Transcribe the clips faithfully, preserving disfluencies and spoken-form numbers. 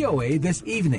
V O A This Evening.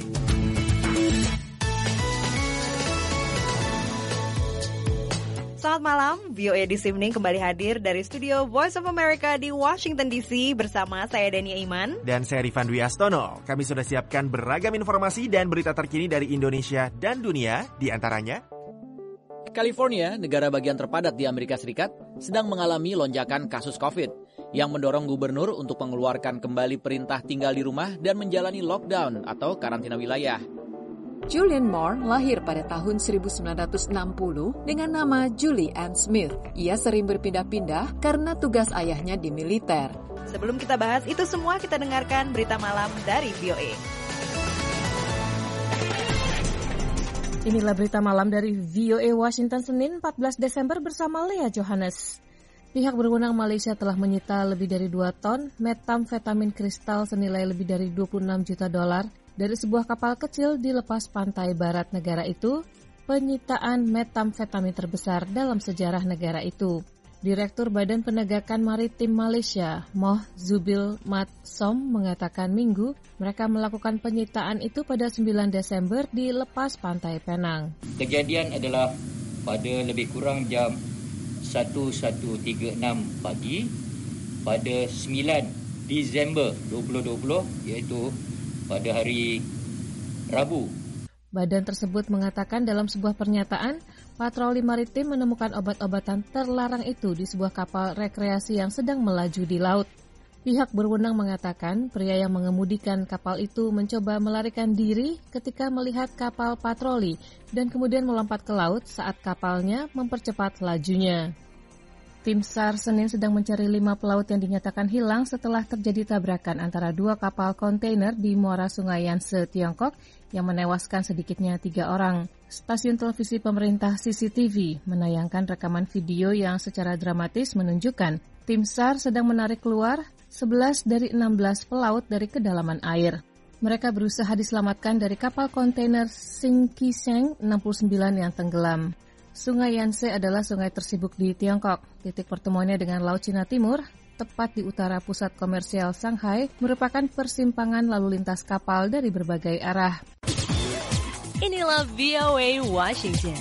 Selamat malam, V O A This Evening kembali hadir dari studio Voice of America di Washington D C bersama saya Dania Iman dan saya Rifan Dwi Astono. Kami sudah siapkan beragam informasi dan berita terkini dari Indonesia dan dunia, di antaranya California, negara bagian terpadat di Amerika Serikat, sedang mengalami lonjakan kasus COVID yang mendorong gubernur untuk mengeluarkan kembali perintah tinggal di rumah dan menjalani lockdown atau karantina wilayah. Julianne Moore lahir pada tahun seribu sembilan ratus enam puluh dengan nama Julie Ann Smith. Ia sering berpindah-pindah karena tugas ayahnya di militer. Sebelum kita bahas itu semua, kita dengarkan berita malam dari V O A. Inilah berita malam dari V O A Washington Senin empat belas Desember bersama Lea Johannes. Pihak berwenang Malaysia telah menyita lebih dari dua ton metamfetamin kristal senilai lebih dari dua puluh enam juta dolar dari sebuah kapal kecil di lepas pantai barat negara itu, penyitaan metamfetamin terbesar dalam sejarah negara itu. Direktur Badan Penegakan Maritim Malaysia, Moh Zubil Mat Som, mengatakan Minggu mereka melakukan penyitaan itu pada sembilan Desember di lepas pantai Penang. Kejadian adalah pada lebih kurang jam eleven tiga puluh enam pagi pada sembilan Disember dua ribu dua puluh, iaitu pada hari Rabu. Badan tersebut mengatakan dalam sebuah pernyataan, patroli maritim menemukan obat-obatan terlarang itu di sebuah kapal rekreasi yang sedang melaju di laut. Pihak berwenang mengatakan pria yang mengemudikan kapal itu mencoba melarikan diri ketika melihat kapal patroli dan kemudian melompat ke laut saat kapalnya mempercepat lajunya. Tim SAR Senin sedang mencari lima pelaut yang dinyatakan hilang setelah terjadi tabrakan antara dua kapal kontainer di muara Sungai Yangtze, Tiongkok, yang menewaskan sedikitnya tiga orang. Stasiun televisi pemerintah C C T V menayangkan rekaman video yang secara dramatis menunjukkan tim SAR sedang menarik keluar sebelas dari enam belas pelaut dari kedalaman air. Mereka berusaha diselamatkan dari kapal kontainer Xingqiang enam puluh sembilan yang tenggelam. Sungai Yangtze adalah sungai tersibuk di Tiongkok. Titik pertemuannya dengan Laut Cina Timur, tepat di utara pusat komersial Shanghai, merupakan persimpangan lalu lintas kapal dari berbagai arah. Inilah V O A Washington.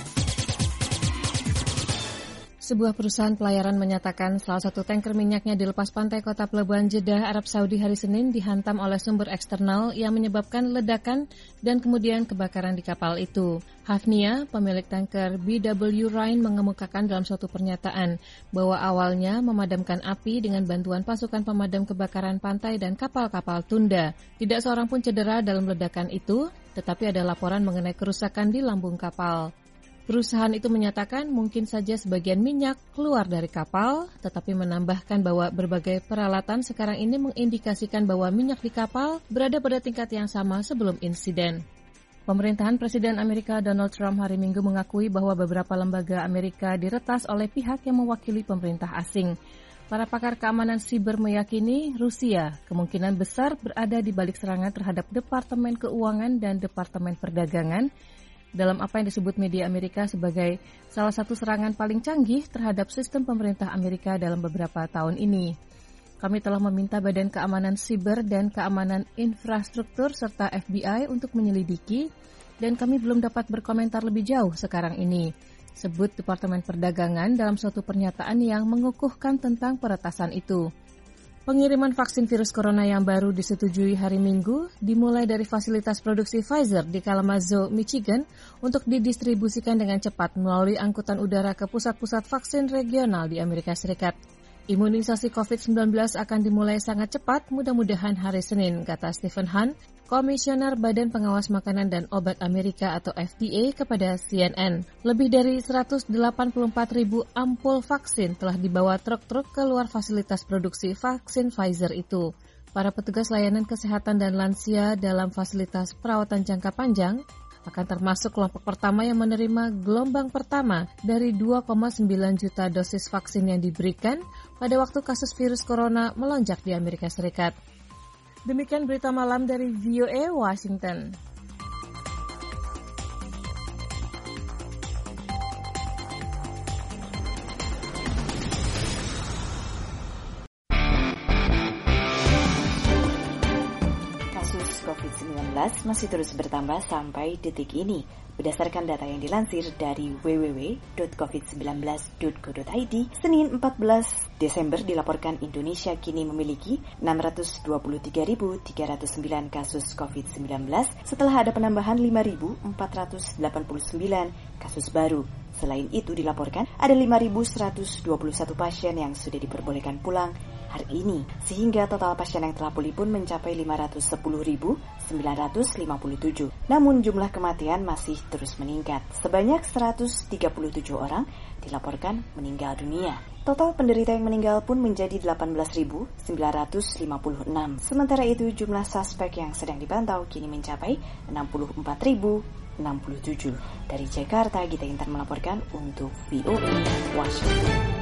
Sebuah perusahaan pelayaran menyatakan salah satu tanker minyaknya di lepas pantai kota pelabuhan Jeddah, Arab Saudi hari Senin dihantam oleh sumber eksternal yang menyebabkan ledakan dan kemudian kebakaran di kapal itu. Hafnia, pemilik tanker B W Rhine, mengemukakan dalam suatu pernyataan bahwa awalnya memadamkan api dengan bantuan pasukan pemadam kebakaran pantai dan kapal-kapal tunda. Tidak seorang pun cedera dalam ledakan itu, tetapi ada laporan mengenai kerusakan di lambung kapal. Perusahaan itu menyatakan mungkin saja sebagian minyak keluar dari kapal, tetapi menambahkan bahwa berbagai peralatan sekarang ini mengindikasikan bahwa minyak di kapal berada pada tingkat yang sama sebelum insiden. Pemerintahan Presiden Amerika Donald Trump hari Minggu mengakui bahwa beberapa lembaga Amerika diretas oleh pihak yang mewakili pemerintah asing. Para pakar keamanan siber meyakini Rusia kemungkinan besar berada di balik serangan terhadap Departemen Keuangan dan Departemen Perdagangan dalam apa yang disebut media Amerika sebagai salah satu serangan paling canggih terhadap sistem pemerintah Amerika dalam beberapa tahun ini. Kami telah meminta Badan Keamanan Siber dan Keamanan Infrastruktur serta F B I untuk menyelidiki, dan kami belum dapat berkomentar lebih jauh sekarang ini, sebut Departemen Perdagangan dalam suatu pernyataan yang mengukuhkan tentang peretasan itu. Pengiriman vaksin virus corona yang baru disetujui hari Minggu dimulai dari fasilitas produksi Pfizer di Kalamazoo, Michigan untuk didistribusikan dengan cepat melalui angkutan udara ke pusat-pusat vaksin regional di Amerika Serikat. Imunisasi covid sembilan belas akan dimulai sangat cepat, mudah-mudahan hari Senin, kata Stephen Hahn, Komisioner Badan Pengawas Makanan dan Obat Amerika atau F D A kepada C N N. Lebih dari seratus delapan puluh empat ribu ampul vaksin telah dibawa truk-truk keluar fasilitas produksi vaksin Pfizer itu. Para petugas layanan kesehatan dan lansia dalam fasilitas perawatan jangka panjang akan termasuk kelompok pertama yang menerima gelombang pertama dari dua koma sembilan juta dosis vaksin yang diberikan pada waktu kasus virus corona melonjak di Amerika Serikat. Demikian berita malam dari V O A Washington. Kasus covid covid sembilan belas masih terus bertambah sampai detik ini. Berdasarkan data yang dilansir dari w w w titik covid sembilan belas titik go titik i d, Senin empat belas Desember dilaporkan Indonesia kini memiliki enam ratus dua puluh tiga ribu tiga ratus sembilan kasus covid sembilan belas setelah ada penambahan lima ribu empat ratus delapan puluh sembilan kasus baru. Selain itu dilaporkan ada lima ribu seratus dua puluh satu pasien yang sudah diperbolehkan pulang hari ini, sehingga total pasien yang telah pulih pun mencapai lima ratus sepuluh ribu sembilan ratus lima puluh tujuh. Namun jumlah kematian masih terus meningkat. Sebanyak seratus tiga puluh tujuh orang dilaporkan meninggal dunia. Total penderita yang meninggal pun menjadi delapan belas ribu sembilan ratus lima puluh enam. Sementara itu jumlah suspek yang sedang dipantau kini mencapai enam puluh empat ribu enam puluh tujuh. Dari Jakarta, Gita Intan melaporkan untuk V O A Washington.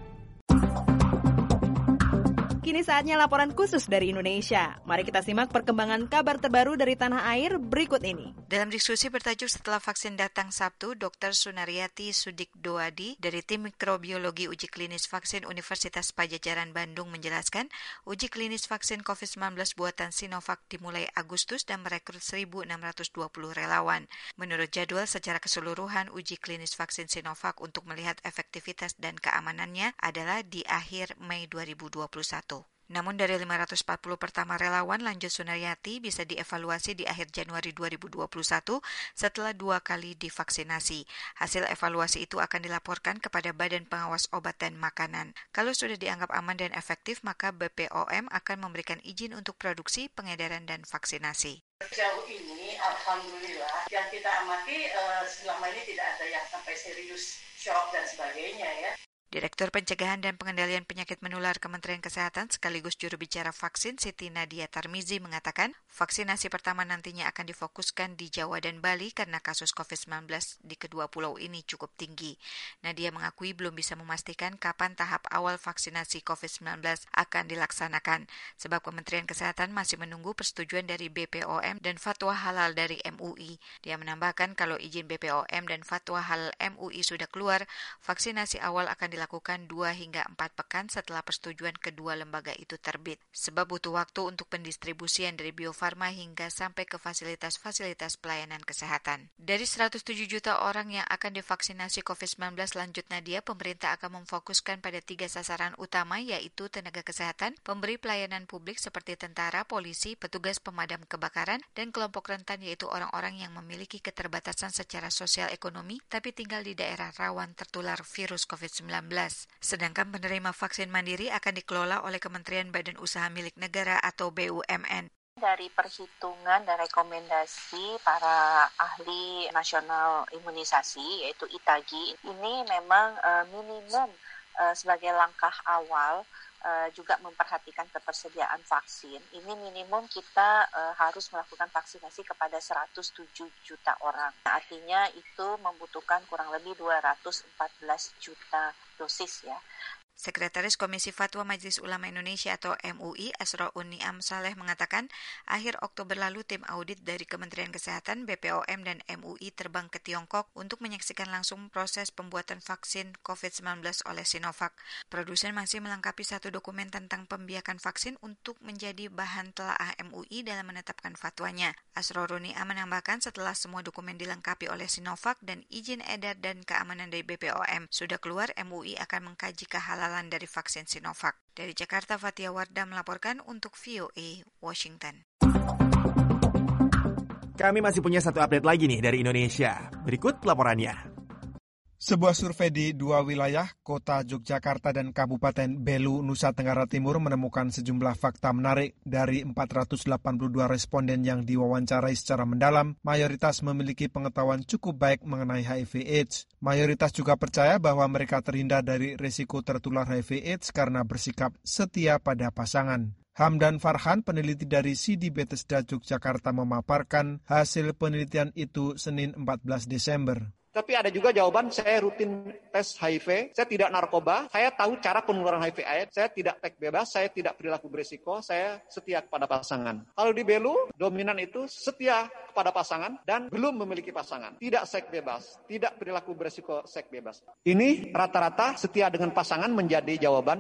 Kini saatnya laporan khusus dari Indonesia. Mari kita simak perkembangan kabar terbaru dari tanah air berikut ini. Dalam diskusi bertajuk Setelah Vaksin Datang Sabtu, Doktor Sunaryati Sudikdoadi dari Tim Mikrobiologi Uji Klinis Vaksin Universitas Padjadjaran Bandung menjelaskan, uji klinis vaksin covid sembilan belas buatan Sinovac dimulai Agustus dan merekrut seribu enam ratus dua puluh relawan. Menurut jadwal, secara keseluruhan uji klinis vaksin Sinovac untuk melihat efektivitas dan keamanannya adalah di akhir Mei dua ribu dua puluh satu. Namun dari lima ratus empat puluh pertama relawan, lanjut Sunaryati bisa dievaluasi di akhir Januari dua ribu dua puluh satu setelah dua kali divaksinasi. Hasil evaluasi itu akan dilaporkan kepada Badan Pengawas Obat dan Makanan. Kalau sudah dianggap aman dan efektif, maka B P O M akan memberikan izin untuk produksi, pengedaran, dan vaksinasi. Sejauh ini, alhamdulillah, yang kita amati uh, selama ini tidak ada yang sampai serius, shock dan sebagainya ya. Direktur Pencegahan dan Pengendalian Penyakit Menular Kementerian Kesehatan sekaligus juru bicara vaksin Siti Nadia Tarmizi mengatakan vaksinasi pertama nantinya akan difokuskan di Jawa dan Bali karena kasus covid sembilan belas di kedua pulau ini cukup tinggi. Nadia mengakui belum bisa memastikan kapan tahap awal vaksinasi covid sembilan belas akan dilaksanakan sebab Kementerian Kesehatan masih menunggu persetujuan dari B P O M dan fatwa halal dari M U I. Dia menambahkan kalau izin B P O M dan fatwa halal M U I sudah keluar, vaksinasi awal akan dilakukan dua hingga empat pekan setelah persetujuan kedua lembaga itu terbit. Sebab butuh waktu untuk pendistribusian dari Bio Farma hingga sampai ke fasilitas-fasilitas pelayanan kesehatan. Dari seratus tujuh juta orang yang akan divaksinasi covid sembilan belas, lanjut Nadia, pemerintah akan memfokuskan pada tiga sasaran utama, yaitu tenaga kesehatan, pemberi pelayanan publik seperti tentara, polisi, petugas pemadam kebakaran, dan kelompok rentan yaitu orang-orang yang memiliki keterbatasan secara sosial ekonomi tapi tinggal di daerah rawan tertular virus covid sembilan belas. Sedangkan penerima vaksin mandiri akan dikelola oleh Kementerian Badan Usaha Milik Negara atau B U M N. Dari perhitungan dan rekomendasi para ahli nasional imunisasi yaitu I T A G I, ini memang uh, minimum uh, sebagai langkah awal uh, juga memperhatikan ketersediaan vaksin. Ini minimum kita uh, harus melakukan vaksinasi kepada seratus tujuh juta orang. Artinya itu membutuhkan kurang lebih dua ratus empat belas juta dosis ya. Sekretaris Komisi Fatwa Majelis Ulama Indonesia atau M U I, Asra'un Ni'am Saleh mengatakan, akhir Oktober lalu tim audit dari Kementerian Kesehatan, B P O M, dan M U I terbang ke Tiongkok untuk menyaksikan langsung proses pembuatan vaksin covid sembilan belas oleh Sinovac. Produsen masih melengkapi satu dokumen tentang pembiakan vaksin untuk menjadi bahan telaah M U I dalam menetapkan fatwanya. Asra'un Ni'am menambahkan setelah semua dokumen dilengkapi oleh Sinovac dan izin edar dan keamanan dari B P O M sudah keluar, M U I akan mengkaji kehalalan dari vaksin Sinovac. Dari Jakarta, Fatia Wardah melaporkan untuk V O A Washington. Kami masih punya satu update lagi nih dari Indonesia. Berikut laporannya. Sebuah survei di dua wilayah, Kota Yogyakarta dan Kabupaten Belu, Nusa Tenggara Timur menemukan sejumlah fakta menarik. Dari empat ratus delapan puluh dua responden yang diwawancarai secara mendalam, mayoritas memiliki pengetahuan cukup baik mengenai H I V AIDS. Mayoritas juga percaya bahwa mereka terhindar dari risiko tertular H I V AIDS karena bersikap setia pada pasangan. Hamdan Farhan, peneliti dari C D Bethesda Yogyakarta, memaparkan hasil penelitian itu Senin empat belas Desember. Tapi ada juga jawaban, saya rutin tes H I V, saya tidak narkoba, saya tahu cara penularan H I V AIDS, saya tidak teks bebas, saya tidak perilaku berisiko, saya setia kepada pasangan. Kalau di Belu, dominan itu setia kepada pasangan dan belum memiliki pasangan. Tidak seks bebas, tidak perilaku berisiko seks bebas. Ini rata-rata setia dengan pasangan menjadi jawaban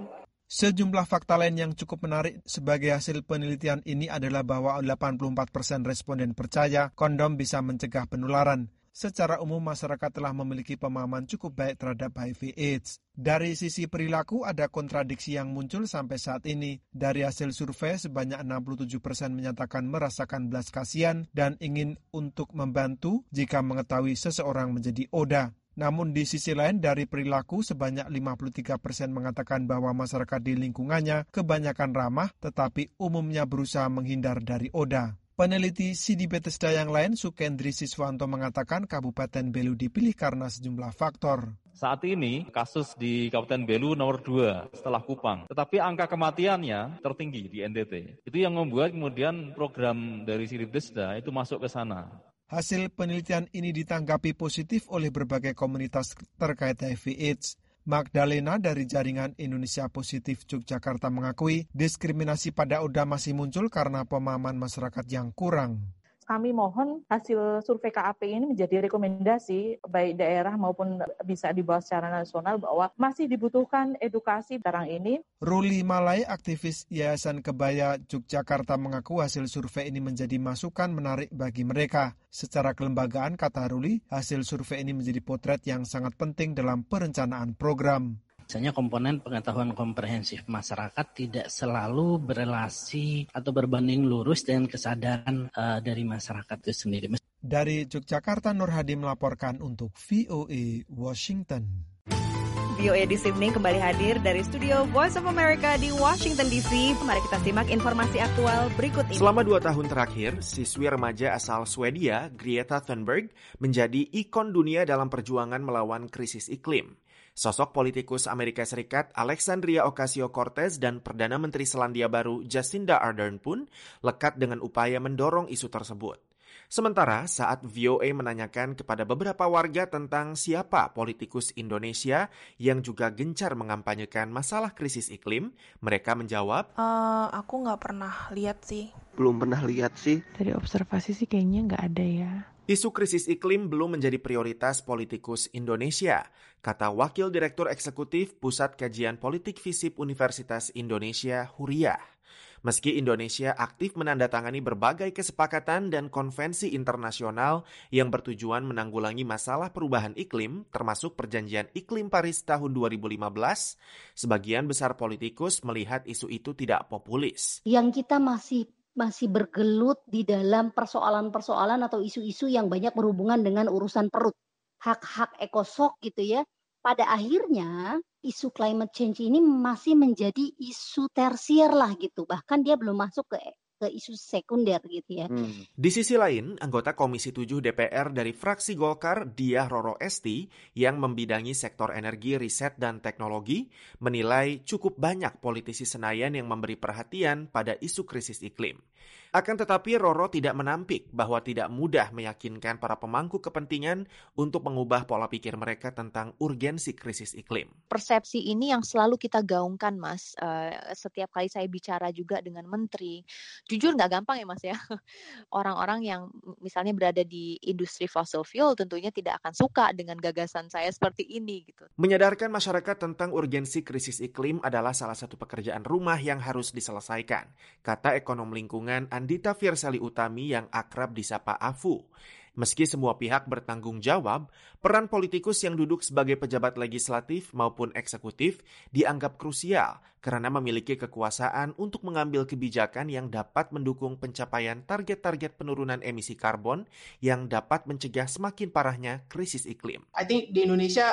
Sejumlah fakta lain yang cukup menarik sebagai hasil penelitian ini adalah bahwa delapan puluh empat persen responden percaya kondom bisa mencegah penularan. Secara umum masyarakat telah memiliki pemahaman cukup baik terhadap H I V AIDS. Dari sisi perilaku ada kontradiksi yang muncul sampai saat ini. Dari hasil survei sebanyak enam puluh tujuh persen menyatakan merasakan belas kasihan dan ingin untuk membantu jika mengetahui seseorang menjadi O D A. Namun di sisi lain dari perilaku sebanyak lima puluh tiga persen mengatakan bahwa masyarakat di lingkungannya kebanyakan ramah tetapi umumnya berusaha menghindar dari O D A. Peneliti Sidi Bethesda yang lain, Sukendri Siswanto, mengatakan Kabupaten Belu dipilih karena sejumlah faktor. Saat ini kasus di Kabupaten Belu nomor dua setelah Kupang. Tetapi angka kematiannya tertinggi di N T T. Itu yang membuat kemudian program dari Sidi Bethesda itu masuk ke sana. Hasil penelitian ini ditanggapi positif oleh berbagai komunitas terkait H I V AIDS. Magdalena dari Jaringan Indonesia Positif Yogyakarta mengakui diskriminasi pada O D A masih muncul karena pemahaman masyarakat yang kurang. Kami mohon hasil survei K A P ini menjadi rekomendasi baik daerah maupun bisa dibawa secara nasional bahwa masih dibutuhkan edukasi tentang ini. Ruli Malai, aktivis Yayasan Kebaya Yogyakarta, mengaku hasil survei ini menjadi masukan menarik bagi mereka. Secara kelembagaan, kata Ruli, hasil survei ini menjadi potret yang sangat penting dalam perencanaan program. Misalnya komponen pengetahuan komprehensif masyarakat tidak selalu berelasi atau berbanding lurus dengan kesadaran uh, dari masyarakat itu sendiri. Dari Yogyakarta, Nur Hadi melaporkan untuk V O A Washington. V O A This Evening kembali hadir dari studio Voice of America di Washington D C. Mari kita simak informasi aktual berikut ini. Selama dua tahun terakhir, siswi remaja asal Swedia, Greta Thunberg, menjadi ikon dunia dalam perjuangan melawan krisis iklim. Sosok politikus Amerika Serikat Alexandria Ocasio-Cortez dan Perdana Menteri Selandia Baru Jacinda Ardern pun lekat dengan upaya mendorong isu tersebut. Sementara saat V O A menanyakan kepada beberapa warga tentang siapa politikus Indonesia yang juga gencar mengampanyekan masalah krisis iklim, mereka menjawab, uh, aku nggak pernah lihat sih. Belum pernah lihat sih. Dari observasi sih kayaknya nggak ada ya. Isu krisis iklim belum menjadi prioritas politikus Indonesia, kata Wakil Direktur Eksekutif Pusat Kajian Politik FISIP Universitas Indonesia, Huriah. Meski Indonesia aktif menandatangani berbagai kesepakatan dan konvensi internasional yang bertujuan menanggulangi masalah perubahan iklim, termasuk Perjanjian Iklim Paris tahun dua ribu lima belas, sebagian besar politikus melihat isu itu tidak populis. Yang kita masih masih bergelut di dalam persoalan-persoalan atau isu-isu yang banyak berhubungan dengan urusan perut. Hak-hak ekosok gitu ya. Pada akhirnya isu climate change ini masih menjadi isu tersier lah gitu. Bahkan dia belum masuk ke ke isu sekunder gitu ya. Hmm. Di sisi lain, anggota Komisi tujuh D P R dari fraksi Golkar, Diah Roro Esti, yang membidangi sektor energi, riset, dan teknologi, menilai cukup banyak politisi Senayan yang memberi perhatian pada isu krisis iklim. Akan tetapi Roro tidak menampik bahwa tidak mudah meyakinkan para pemangku kepentingan untuk mengubah pola pikir mereka tentang urgensi krisis iklim. Persepsi ini yang selalu kita gaungkan, Mas. Uh, setiap kali saya bicara juga dengan menteri, jujur nggak gampang ya, Mas ya. Orang-orang yang misalnya berada di industri fossil fuel tentunya tidak akan suka dengan gagasan saya seperti ini gitu. Menyadarkan masyarakat tentang urgensi krisis iklim adalah salah satu pekerjaan rumah yang harus diselesaikan, kata ekonom lingkungan Andita Firsali Utami yang akrab disapa Afu. Meski semua pihak bertanggung jawab, peran politikus yang duduk sebagai pejabat legislatif maupun eksekutif dianggap krusial karena memiliki kekuasaan untuk mengambil kebijakan yang dapat mendukung pencapaian target-target penurunan emisi karbon yang dapat mencegah semakin parahnya krisis iklim. I think di Indonesia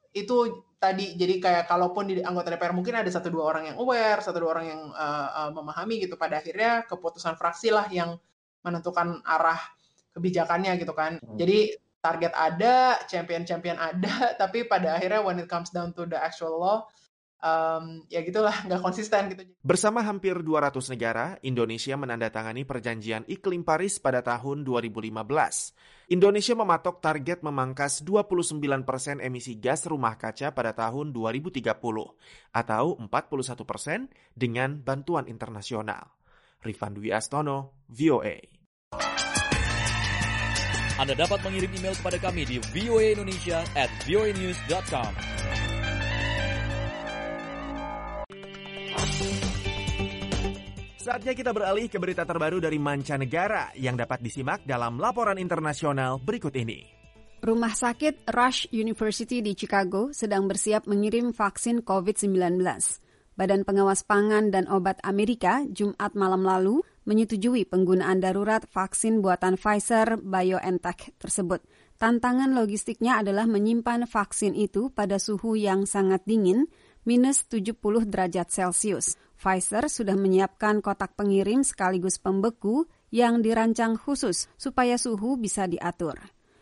itu tadi, jadi kayak kalaupun di anggota D P R mungkin ada satu dua orang yang aware, satu dua orang yang uh, uh, memahami gitu, pada akhirnya keputusan fraksi lah yang menentukan arah kebijakannya gitu kan. Hmm. Jadi target ada, champion-champion ada, tapi pada akhirnya when it comes down to the actual law, um, ya gitulah, nggak konsisten gitu. Bersama hampir dua ratus negara, Indonesia menandatangani Perjanjian Iklim Paris pada tahun dua ribu lima belas. Indonesia mematok target memangkas dua puluh sembilan persen emisi gas rumah kaca pada tahun dua ribu tiga puluh, atau empat puluh satu persen dengan bantuan internasional. Rifan Dwi Astono, V O A. Anda dapat mengirim email kepada kami di voaindonesia at voanews dot com. Saatnya kita beralih ke berita terbaru dari mancanegara yang dapat disimak dalam laporan internasional berikut ini. Rumah sakit Rush University di Chicago sedang bersiap mengirim vaksin covid sembilan belas. Badan Pengawas Pangan dan Obat Amerika Jumat malam lalu menyetujui penggunaan darurat vaksin buatan Pfizer-BioNTech tersebut. Tantangan logistiknya adalah menyimpan vaksin itu pada suhu yang sangat dingin, minus tujuh puluh derajat Celcius. Pfizer sudah menyiapkan kotak pengirim sekaligus pembeku yang dirancang khusus supaya suhu bisa diatur.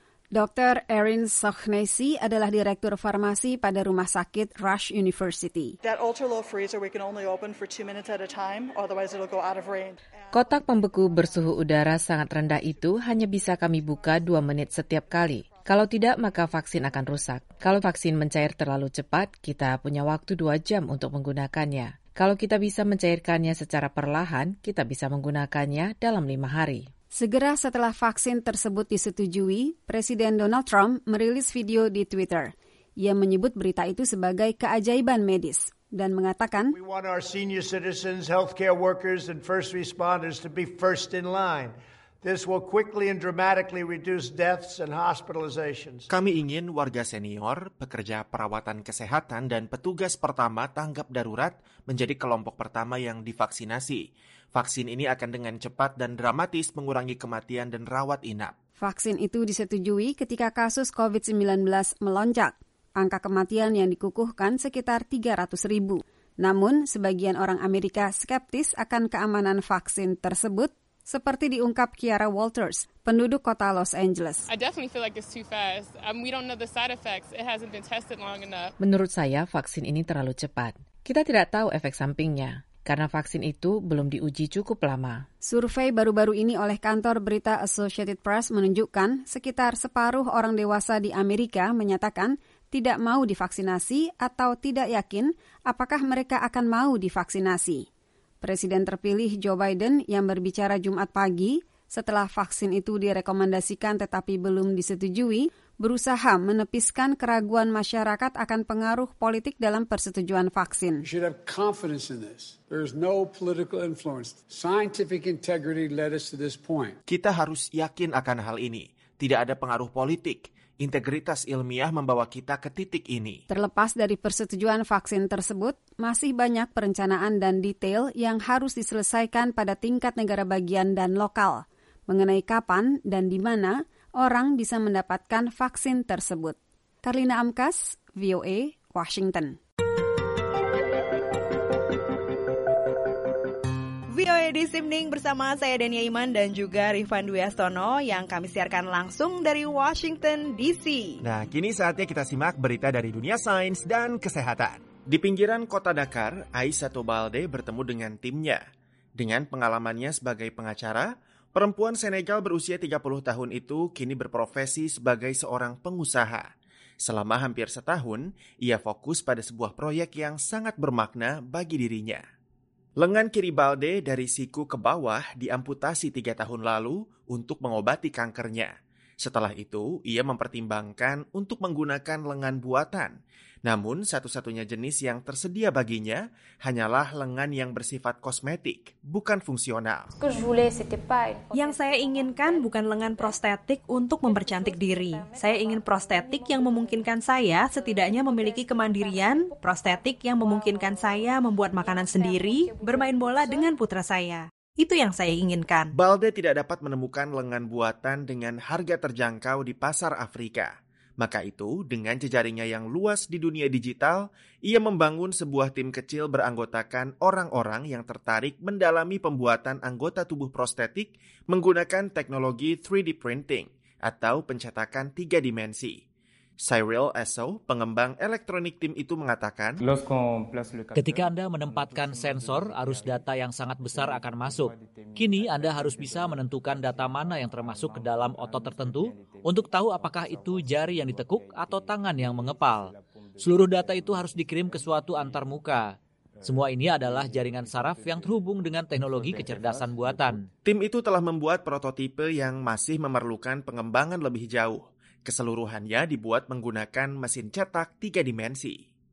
dokter Erin Sochnessy adalah direktur farmasi pada rumah sakit Rush University. That ultra-low freezer we can only open for two minutes at a time, otherwise it'll go out of range. Kotak pembeku bersuhu udara sangat rendah itu hanya bisa kami buka dua menit setiap kali. Kalau tidak, maka vaksin akan rusak. Kalau vaksin mencair terlalu cepat, kita punya waktu dua jam untuk menggunakannya. Kalau kita bisa mencairkannya secara perlahan, kita bisa menggunakannya dalam lima hari. Segera setelah vaksin tersebut disetujui, Presiden Donald Trump merilis video di Twitter. Ia menyebut berita itu sebagai keajaiban medis dan mengatakan, We want our senior citizens, healthcare workers, and first responders to be first in line. This will quickly and dramatically reduce deaths and hospitalizations. Kami ingin warga senior, pekerja perawatan kesehatan, dan petugas pertama tanggap darurat menjadi kelompok pertama yang divaksinasi. Vaksin ini akan dengan cepat dan dramatis mengurangi kematian dan rawat inap. Vaksin itu disetujui ketika kasus covid sembilan belas melonjak. Angka kematian yang dikukuhkan sekitar tiga ratus ribu. Namun, sebagian orang Amerika skeptis akan keamanan vaksin tersebut, seperti diungkap Kiara Walters, penduduk kota Los Angeles. I definitely feel like it's too fast. Um, we don't know the side effects. It hasn't been tested long enough. Menurut saya, vaksin ini terlalu cepat. Kita tidak tahu efek sampingnya, karena vaksin itu belum diuji cukup lama. Survei baru-baru ini oleh kantor berita Associated Press menunjukkan sekitar separuh orang dewasa di Amerika menyatakan tidak mau divaksinasi atau tidak yakin apakah mereka akan mau divaksinasi. Presiden terpilih Joe Biden yang berbicara Jumat pagi setelah vaksin itu direkomendasikan tetapi belum disetujui, berusaha menepiskan keraguan masyarakat akan pengaruh politik dalam persetujuan vaksin. You should have confidence in this. There is no political influence. Scientific integrity led us to this point. Kita harus yakin akan hal ini. Tidak ada pengaruh politik. Integritas ilmiah membawa kita ke titik ini. Terlepas dari persetujuan vaksin tersebut, masih banyak perencanaan dan detail yang harus diselesaikan pada tingkat negara bagian dan lokal, mengenai kapan dan di mana orang bisa mendapatkan vaksin tersebut. Karlina Amkas, V O A, Washington. V O A This Evening bersama saya Dania Iman dan juga Rifan Dwi Astono yang kami siarkan langsung dari Washington D C. Nah, kini saatnya kita simak berita dari dunia sains dan kesehatan. Di pinggiran kota Dakar, Aissatou Balde bertemu dengan timnya. Dengan pengalamannya sebagai pengacara, perempuan Senegal berusia tiga puluh tahun itu kini berprofesi sebagai seorang pengusaha. Selama hampir setahun, ia fokus pada sebuah proyek yang sangat bermakna bagi dirinya. Lengan kiri Balde dari siku ke bawah diamputasi tiga tahun lalu untuk mengobati kankernya. Setelah itu, ia mempertimbangkan untuk menggunakan lengan buatan. Namun, satu-satunya jenis yang tersedia baginya hanyalah lengan yang bersifat kosmetik, bukan fungsional. Yang saya inginkan bukan lengan prostetik untuk mempercantik diri. Saya ingin prostetik yang memungkinkan saya setidaknya memiliki kemandirian, prostetik yang memungkinkan saya membuat makanan sendiri, bermain bola dengan putra saya. Itu yang saya inginkan. Balde tidak dapat menemukan lengan buatan dengan harga terjangkau di pasar Afrika. Maka itu, dengan jejaringnya yang luas di dunia digital, ia membangun sebuah tim kecil beranggotakan orang-orang yang tertarik mendalami pembuatan anggota tubuh prostetik menggunakan teknologi three D printing atau pencetakan tiga dimensi. Cyril Esso, pengembang elektronik tim itu mengatakan, ketika Anda menempatkan sensor, arus data yang sangat besar akan masuk. Kini Anda harus bisa menentukan data mana yang termasuk ke dalam otot tertentu untuk tahu apakah itu jari yang ditekuk atau tangan yang mengepal. Seluruh data itu harus dikirim ke suatu antarmuka. Semua ini adalah jaringan saraf yang terhubung dengan teknologi kecerdasan buatan. Tim itu telah membuat prototipe yang masih memerlukan pengembangan lebih jauh. Keseluruhannya dibuat menggunakan mesin cetak tiga dimensi.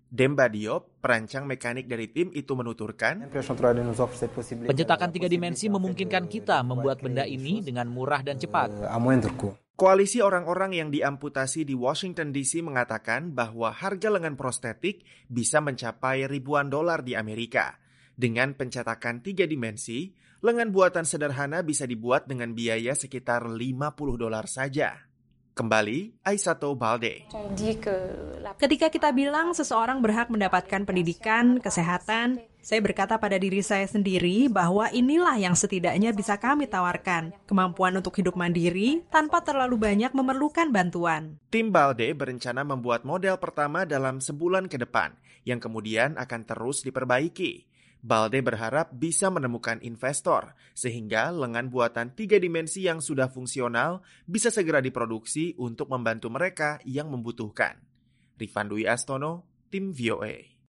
Demba Diop, perancang mekanik dari tim itu menuturkan, pencetakan tiga dimensi memungkinkan kita membuat benda ini dengan murah dan cepat. Koalisi orang-orang yang diamputasi di Washington D C mengatakan bahwa harga lengan prostetik bisa mencapai ribuan dolar di Amerika. Dengan pencetakan tiga dimensi, lengan buatan sederhana bisa dibuat dengan biaya sekitar lima puluh dolar saja. Kembali, Aisato Balde. Ketika kita bilang seseorang berhak mendapatkan pendidikan, kesehatan, saya berkata pada diri saya sendiri bahwa inilah yang setidaknya bisa kami tawarkan. Kemampuan untuk hidup mandiri tanpa terlalu banyak memerlukan bantuan. Tim Balde berencana membuat model pertama dalam sebulan ke depan, yang kemudian akan terus diperbaiki. Balde berharap bisa menemukan investor, sehingga lengan buatan tiga dimensi yang sudah fungsional bisa segera diproduksi untuk membantu mereka yang membutuhkan. Rifan Dwi Astono, Tim V O A.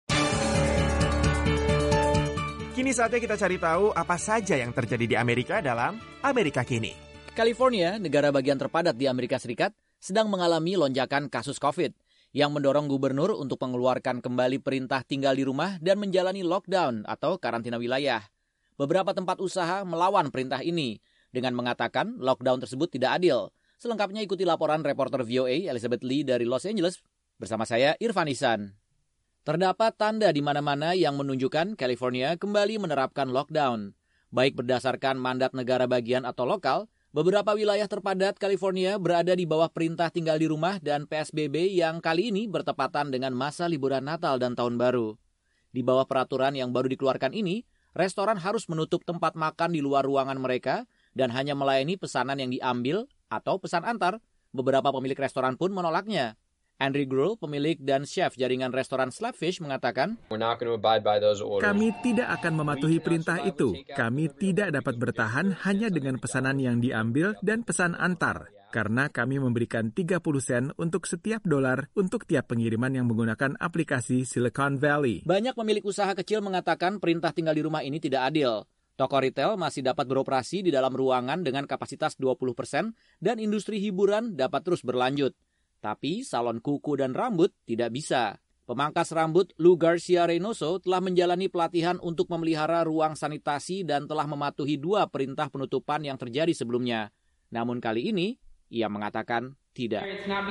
Kini saatnya kita cari tahu apa saja yang terjadi di Amerika dalam Amerika Kini. California, negara bagian terpadat di Amerika Serikat, sedang mengalami lonjakan kasus COVID yang mendorong gubernur untuk mengeluarkan kembali perintah tinggal di rumah dan menjalani lockdown atau karantina wilayah. Beberapa tempat usaha melawan perintah ini dengan mengatakan lockdown tersebut tidak adil. Selengkapnya ikuti laporan reporter V O A Elizabeth Lee dari Los Angeles bersama saya Irfan Isan. Terdapat tanda di mana-mana yang menunjukkan California kembali menerapkan lockdown. Baik berdasarkan mandat negara bagian atau lokal, beberapa wilayah terpadat California berada di bawah perintah tinggal di rumah dan P S B B yang kali ini bertepatan dengan masa liburan Natal dan Tahun Baru. Di bawah peraturan yang baru dikeluarkan ini, restoran harus menutup tempat makan di luar ruangan mereka dan hanya melayani pesanan yang diambil atau pesan antar. Beberapa pemilik restoran pun menolaknya. Andrew Gruhl, pemilik dan chef jaringan restoran Slapfish, mengatakan, kami tidak akan mematuhi perintah itu. Kami tidak dapat bertahan hanya dengan pesanan yang diambil dan pesan antar, karena kami memberikan tiga puluh sen untuk setiap dolar untuk tiap pengiriman yang menggunakan aplikasi Silicon Valley. Banyak pemilik usaha kecil mengatakan perintah tinggal di rumah ini tidak adil. Toko retail masih dapat beroperasi di dalam ruangan dengan kapasitas dua puluh persen dan industri hiburan dapat terus berlanjut. Tapi salon kuku dan rambut tidak bisa. Pemangkas rambut Lou Garcia Reynoso telah menjalani pelatihan untuk memelihara ruang sanitasi dan telah mematuhi dua perintah penutupan yang terjadi sebelumnya. Namun kali ini, ia mengatakan tidak.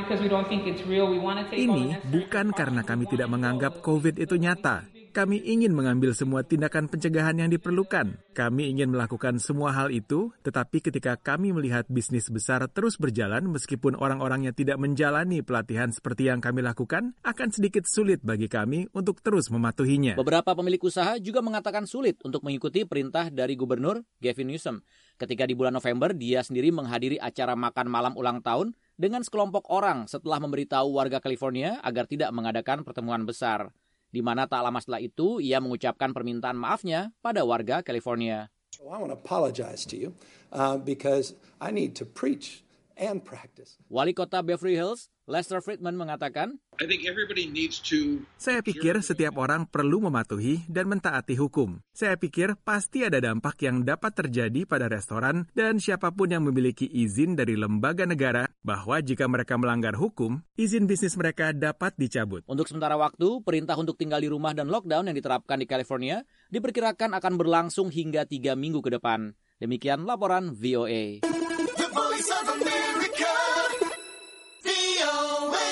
Ini bukan karena kami tidak menganggap COVID itu nyata. Kami ingin mengambil semua tindakan pencegahan yang diperlukan. Kami ingin melakukan semua hal itu, tetapi ketika kami melihat bisnis besar terus berjalan meskipun orang-orangnya tidak menjalani pelatihan seperti yang kami lakukan, akan sedikit sulit bagi kami untuk terus mematuhinya. Beberapa pemilik usaha juga mengatakan sulit untuk mengikuti perintah dari Gubernur Gavin Newsom. Ketika di bulan November, dia sendiri menghadiri acara makan malam ulang tahun dengan sekelompok orang setelah memberitahu warga California agar tidak mengadakan pertemuan besar. Di mana tak lama setelah itu, ia mengucapkan permintaan maafnya pada warga California. So I want to apologize to you uh, because I need to preach and practice. Wali Kota Beverly Hills, Lester Friedman mengatakan, I think everybody needs to... Saya pikir setiap orang perlu mematuhi dan mentaati hukum. Saya pikir pasti ada dampak yang dapat terjadi pada restoran dan siapapun yang memiliki izin dari lembaga negara bahwa jika mereka melanggar hukum, izin bisnis mereka dapat dicabut. Untuk sementara waktu, perintah untuk tinggal di rumah dan lockdown yang diterapkan di California diperkirakan akan berlangsung hingga tiga minggu ke depan. Demikian laporan V O A. The Voice of America, V O A.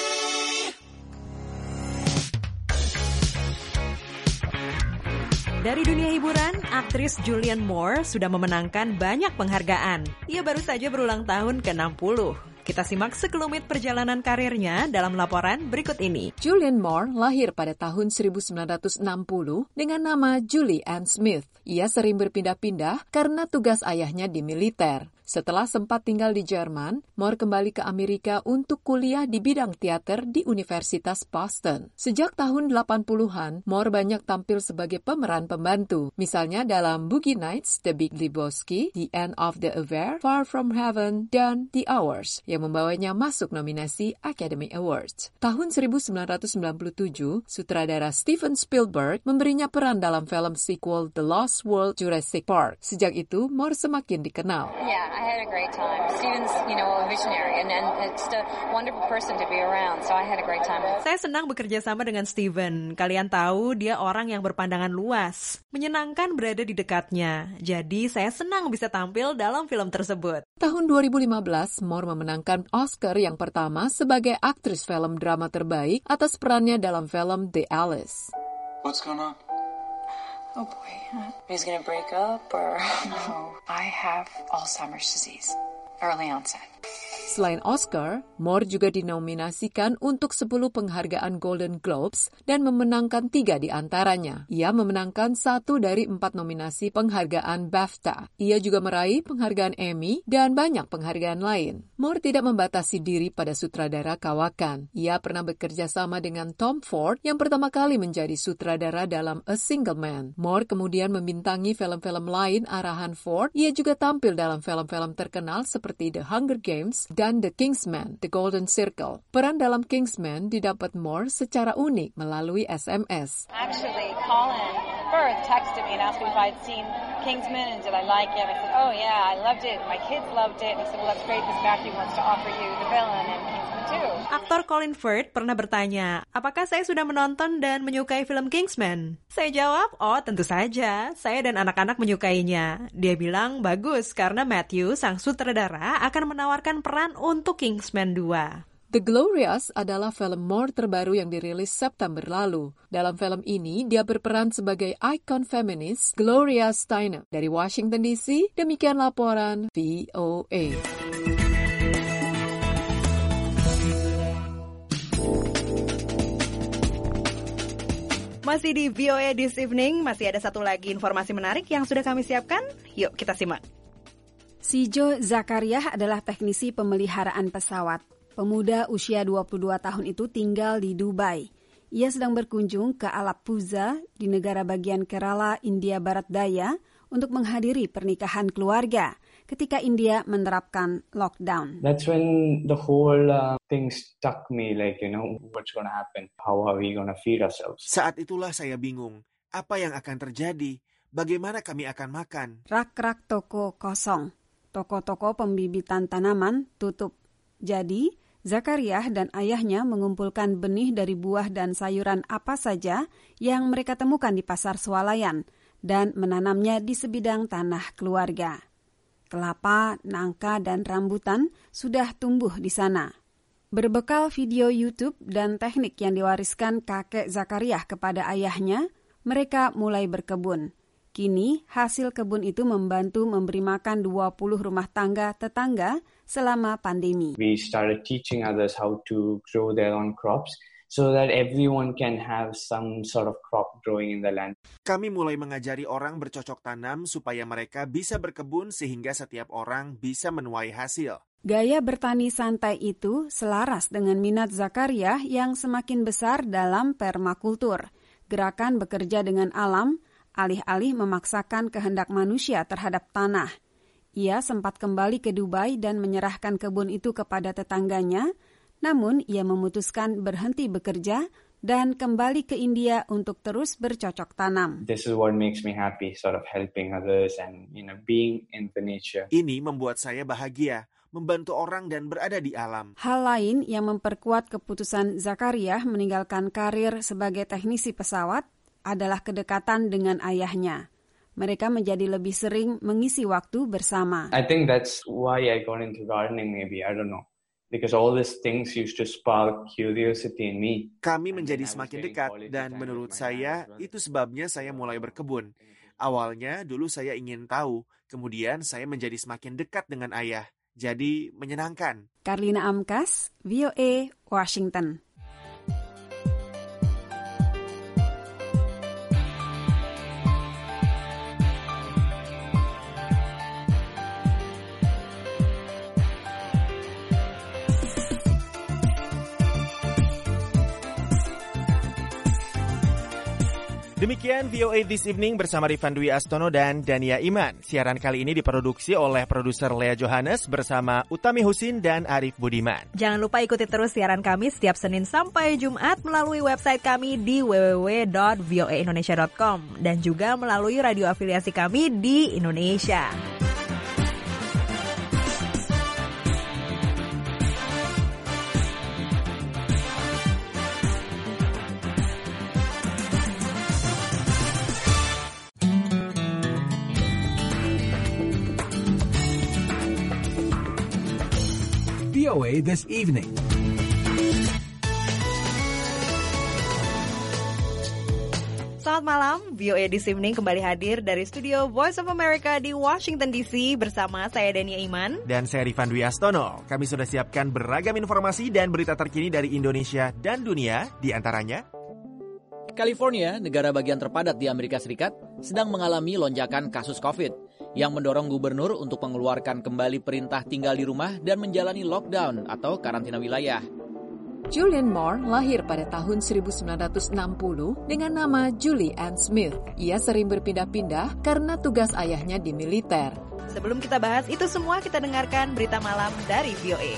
Dari dunia hiburan, aktris Julianne Moore sudah memenangkan banyak penghargaan. Ia baru saja berulang tahun ke enam puluh. Kita simak sekelumit perjalanan karirnya dalam laporan berikut ini. Julianne Moore lahir pada tahun seribu sembilan ratus enam puluh dengan nama Julie Ann Smith. Ia sering berpindah-pindah karena tugas ayahnya di militer. Setelah sempat tinggal di Jerman, Moore kembali ke Amerika untuk kuliah di bidang teater di Universitas Boston. Sejak tahun delapan puluhan, Moore banyak tampil sebagai pemeran pembantu. Misalnya dalam Boogie Nights, The Big Lebowski, The End of the Affair, Far From Heaven, dan The Hours, yang membawanya masuk nominasi Academy Awards. Tahun seribu sembilan ratus sembilan puluh tujuh, sutradara Steven Spielberg memberinya peran dalam film sequel The Lost World Jurassic Park. Sejak itu, Moore semakin dikenal. Yeah. I had a great time. Steven's, you know, a visionary and, and it's a wonderful person to be around. So I had a great time. Saya senang bekerja sama dengan Steven. Kalian tahu dia orang yang berpandangan luas. Menyenangkan berada di dekatnya. Jadi saya senang bisa tampil dalam film tersebut. Tahun dua ribu lima belas, Moore memenangkan Oscar yang pertama sebagai aktris film drama terbaik atas perannya dalam film The Alice. What's going on? Oh boy, he's gonna break up or no? I have Alzheimer's disease, early onset. Selain Oscar, Moore juga dinominasikan untuk sepuluh penghargaan Golden Globes dan memenangkan tiga di antaranya. Ia memenangkan satu dari empat nominasi penghargaan BAFTA. Ia juga meraih penghargaan Emmy dan banyak penghargaan lain. Moore tidak membatasi diri pada sutradara kawakan. Ia pernah bekerja sama dengan Tom Ford yang pertama kali menjadi sutradara dalam A Single Man. Moore kemudian membintangi film-film lain arahan Ford. Ia juga tampil dalam film-film terkenal seperti The Hunger Games dan The Kingsman, The Golden Circle. Peran dalam Kingsman didapat Moore secara unik melalui S M S. Actually, Colin Firth texted me and asked me if I'd seen Kingsman and did I like it. I said, oh yeah, I loved it. My kids loved it. And he said, well, that's great because Matthew wants to offer you the villain and Kingsman too. Aktor Colin Firth pernah bertanya, apakah saya sudah menonton dan menyukai film Kingsman? Saya jawab, oh tentu saja. Saya dan anak-anak menyukainya. Dia bilang, bagus karena Matthew, sang sutradara, akan menawarkan peran untuk Kingsman dua. The Glorious adalah film Moore terbaru yang dirilis September lalu. Dalam film ini, dia berperan sebagai ikon feminis Gloria Steinem. Dari Washington D C, demikian laporan V O A. Masih di V O A This Evening, masih ada satu lagi informasi menarik yang sudah kami siapkan. Yuk kita simak. Sijo Zakaria adalah teknisi pemeliharaan pesawat. Pemuda usia dua puluh dua tahun itu tinggal di Dubai. Ia sedang berkunjung ke Alappuzha di negara bagian Kerala, India Barat Daya untuk menghadiri pernikahan keluarga ketika India menerapkan lockdown. That's when the whole uh, thing struck me, like, you know, what's going to happen? How are we going to feed ourselves? Saat itulah saya bingung. Apa yang akan terjadi? Bagaimana kami akan makan? Rak-rak toko kosong. Toko-toko pembibitan tanaman tutup. Jadi, Zakaria dan ayahnya mengumpulkan benih dari buah dan sayuran apa saja yang mereka temukan di pasar swalayan dan menanamnya di sebidang tanah keluarga. Kelapa, nangka, dan rambutan sudah tumbuh di sana. Berbekal video YouTube dan teknik yang diwariskan kakek Zakaria kepada ayahnya, mereka mulai berkebun. Kini, hasil kebun itu membantu memberi makan dua puluh rumah tangga tetangga selama pandemi. We started teaching others how to grow their own crops so that everyone can have some sort of crop growing in the land. Kami mulai mengajari orang bercocok tanam supaya mereka bisa berkebun sehingga setiap orang bisa menuai hasil. Gaya bertani santai itu selaras dengan minat Zakaria yang semakin besar dalam permakultur, gerakan bekerja dengan alam, alih-alih memaksakan kehendak manusia terhadap tanah. Ia sempat kembali ke Dubai dan menyerahkan kebun itu kepada tetangganya, namun ia memutuskan berhenti bekerja dan kembali ke India untuk terus bercocok tanam. This is what makes me happy, sort of helping others and, you know, being in the nature. Ini membuat saya bahagia, membantu orang dan berada di alam. Hal lain yang memperkuat keputusan Zakaria meninggalkan karir sebagai teknisi pesawat adalah kedekatan dengan ayahnya. Mereka menjadi lebih sering mengisi waktu bersama. I think that's why I got into gardening maybe, I don't know. Because all these things used to spark curiosity in me. Kami menjadi semakin dekat dan menurut saya itu sebabnya saya mulai berkebun. Awalnya dulu saya ingin tahu, kemudian saya menjadi semakin dekat dengan ayah. Jadi menyenangkan. Karlina Amkas, V O A, Washington. Demikian V O A This Evening bersama Rifan Dwi Astono dan Dania Iman. Siaran kali ini diproduksi oleh produser Lea Johannes bersama Utami Husin dan Arif Budiman. Jangan lupa ikuti terus siaran kami setiap Senin sampai Jumat melalui website kami di w w w dot v o a indonesia dot com dan juga melalui radio afiliasi kami di Indonesia. O A This Evening. Selamat malam, V O A This Evening kembali hadir dari studio Voice of America di Washington D C bersama saya Dania Iman dan saya Rifan Dwi Astono. Kami sudah siapkan beragam informasi dan berita terkini dari Indonesia dan dunia, di antaranya California, negara bagian terpadat di Amerika Serikat, sedang mengalami lonjakan kasus COVID yang mendorong gubernur untuk mengeluarkan kembali perintah tinggal di rumah dan menjalani lockdown atau karantina wilayah. Julianne Moore lahir pada tahun seribu sembilan ratus enam puluh dengan nama Julie Ann Smith. Ia sering berpindah-pindah karena tugas ayahnya di militer. Sebelum kita bahas itu semua, kita dengarkan berita malam dari V O A.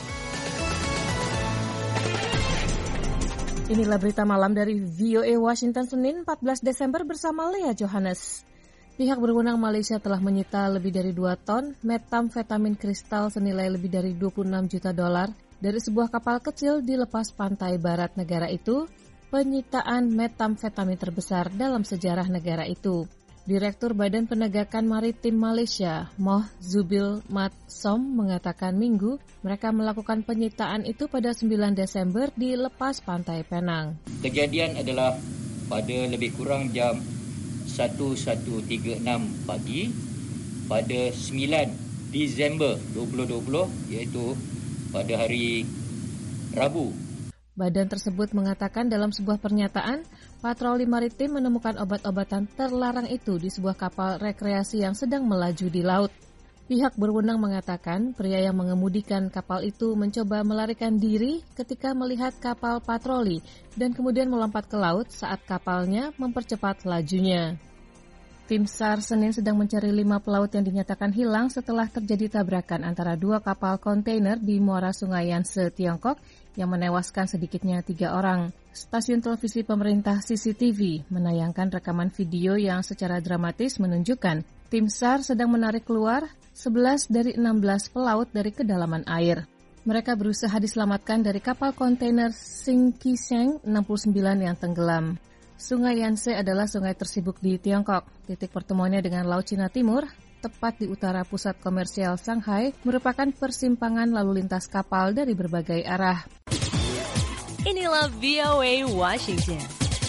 Inilah berita malam dari V O A Washington Senin empat belas Desember bersama Lea Johannes. Pihak berwenang Malaysia telah menyita lebih dari dua ton metamfetamin kristal senilai lebih dari dua puluh enam juta dolar dari sebuah kapal kecil di lepas pantai barat negara itu, penyitaan metamfetamin terbesar dalam sejarah negara itu. Direktur Badan Penegakan Maritim Malaysia, Moh Zubil Mat Som, mengatakan Minggu mereka melakukan penyitaan itu pada sembilan Desember di lepas pantai Penang. Kejadian adalah pada lebih kurang jam satu tiga enam pagi pada sembilan Desember dua ribu dua puluh, iaitu pada hari Rabu. Badan tersebut mengatakan dalam sebuah pernyataan, patroli maritim menemukan obat-obatan terlarang itu di sebuah kapal rekreasi yang sedang melaju di laut. Pihak berwenang mengatakan pria yang mengemudikan kapal itu mencoba melarikan diri ketika melihat kapal patroli dan kemudian melompat ke laut saat kapalnya mempercepat lajunya. Tim SAR Senin sedang mencari lima pelaut yang dinyatakan hilang setelah terjadi tabrakan antara dua kapal kontainer di muara Sungai Yangtze, Tiongkok, yang menewaskan sedikitnya tiga orang. Stasiun televisi pemerintah C C T V menayangkan rekaman video yang secara dramatis menunjukkan tim SAR sedang menarik keluar sebelas dari enam belas pelaut dari kedalaman air. Mereka berusaha diselamatkan dari kapal kontainer Xingqiang enam puluh sembilan yang tenggelam. Sungai Yangtze adalah sungai tersibuk di Tiongkok. Titik pertemuannya dengan Laut Cina Timur, tepat di utara pusat komersial Shanghai, merupakan persimpangan lalu lintas kapal dari berbagai arah. Inilah V O A Washington.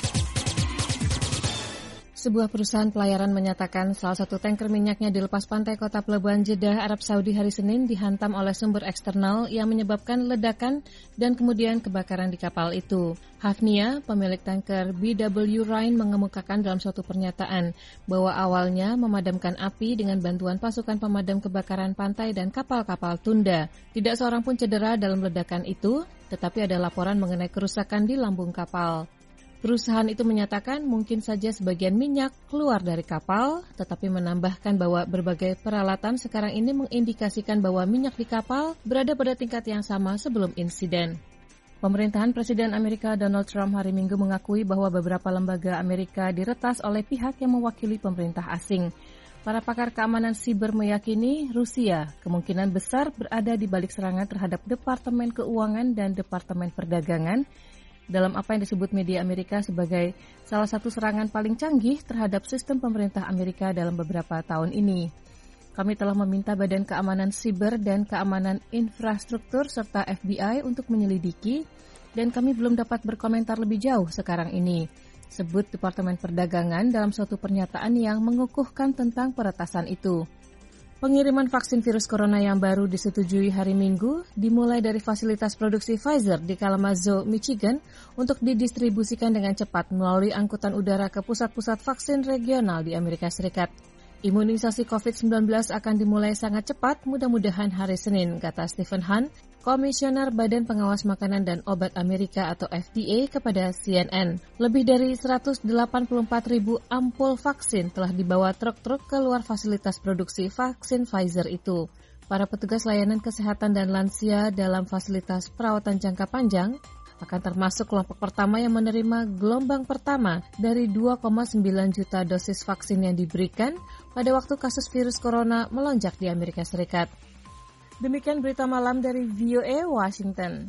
Sebuah perusahaan pelayaran menyatakan salah satu tanker minyaknya di lepas pantai kota pelabuhan Jeddah, Arab Saudi hari Senin dihantam oleh sumber eksternal yang menyebabkan ledakan dan kemudian kebakaran di kapal itu. Hafnia, pemilik tanker B W Rhine, mengemukakan dalam suatu pernyataan bahwa awalnya memadamkan api dengan bantuan pasukan pemadam kebakaran pantai dan kapal-kapal tunda. Tidak seorang pun cedera dalam ledakan itu, tetapi ada laporan mengenai kerusakan di lambung kapal. Perusahaan itu menyatakan mungkin saja sebagian minyak keluar dari kapal, tetapi menambahkan bahwa berbagai peralatan sekarang ini mengindikasikan bahwa minyak di kapal berada pada tingkat yang sama sebelum insiden. Pemerintahan Presiden Amerika Donald Trump hari Minggu mengakui bahwa beberapa lembaga Amerika diretas oleh pihak yang mewakili pemerintah asing. Para pakar keamanan siber meyakini Rusia kemungkinan besar berada di balik serangan terhadap Departemen Keuangan dan Departemen Perdagangan dalam apa yang disebut media Amerika sebagai salah satu serangan paling canggih terhadap sistem pemerintah Amerika dalam beberapa tahun ini. Kami telah meminta Badan Keamanan Siber dan Keamanan Infrastruktur serta F B I untuk menyelidiki, dan kami belum dapat berkomentar lebih jauh sekarang ini, sebut Departemen Perdagangan dalam suatu pernyataan yang mengukuhkan tentang peretasan itu. Pengiriman vaksin virus corona yang baru disetujui hari Minggu dimulai dari fasilitas produksi Pfizer di Kalamazoo, Michigan untuk didistribusikan dengan cepat melalui angkutan udara ke pusat-pusat vaksin regional di Amerika Serikat. Imunisasi covid sembilan belas akan dimulai sangat cepat, mudah-mudahan hari Senin, kata Stephen Hahn, Komisioner Badan Pengawas Makanan dan Obat Amerika atau F D A kepada C N N. Lebih dari seratus delapan puluh empat ribu ampul vaksin telah dibawa truk-truk keluar fasilitas produksi vaksin Pfizer itu. Para petugas layanan kesehatan dan lansia dalam fasilitas perawatan jangka panjang akan termasuk kelompok pertama yang menerima gelombang pertama dari dua koma sembilan juta dosis vaksin yang diberikan pada waktu kasus virus corona melonjak di Amerika Serikat. Demikian berita malam dari V O A Washington.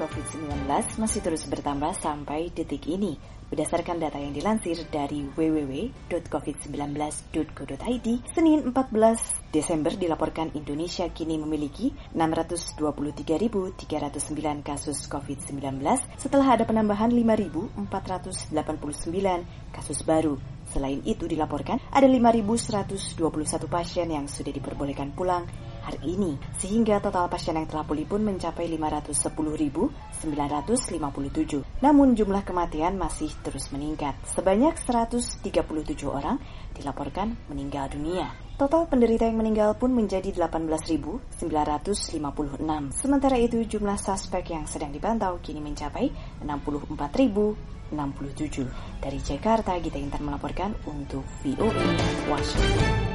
covid sembilan belas masih terus bertambah sampai detik ini. Berdasarkan data yang dilansir dari w w w titik covid sembilan belas titik go titik i d, Senin empat belas Desember dilaporkan Indonesia kini memiliki enam ratus dua puluh tiga ribu tiga ratus sembilan kasus covid sembilan belas setelah ada penambahan lima ribu empat ratus delapan puluh sembilan kasus baru. Selain itu dilaporkan ada lima ribu seratus dua puluh satu pasien yang sudah diperbolehkan pulang hari ini, sehingga total pasien yang telah pulih pun mencapai lima ratus sepuluh ribu sembilan ratus lima puluh tujuh. Namun jumlah kematian masih terus meningkat. Sebanyak seratus tiga puluh tujuh orang dilaporkan meninggal dunia. Total penderita yang meninggal pun menjadi delapan belas ribu sembilan ratus lima puluh enam. Sementara itu jumlah suspek yang sedang dipantau kini mencapai enam puluh empat ribu enam puluh tujuh. Dari Jakarta, Gita Intan melaporkan untuk V O A Washington.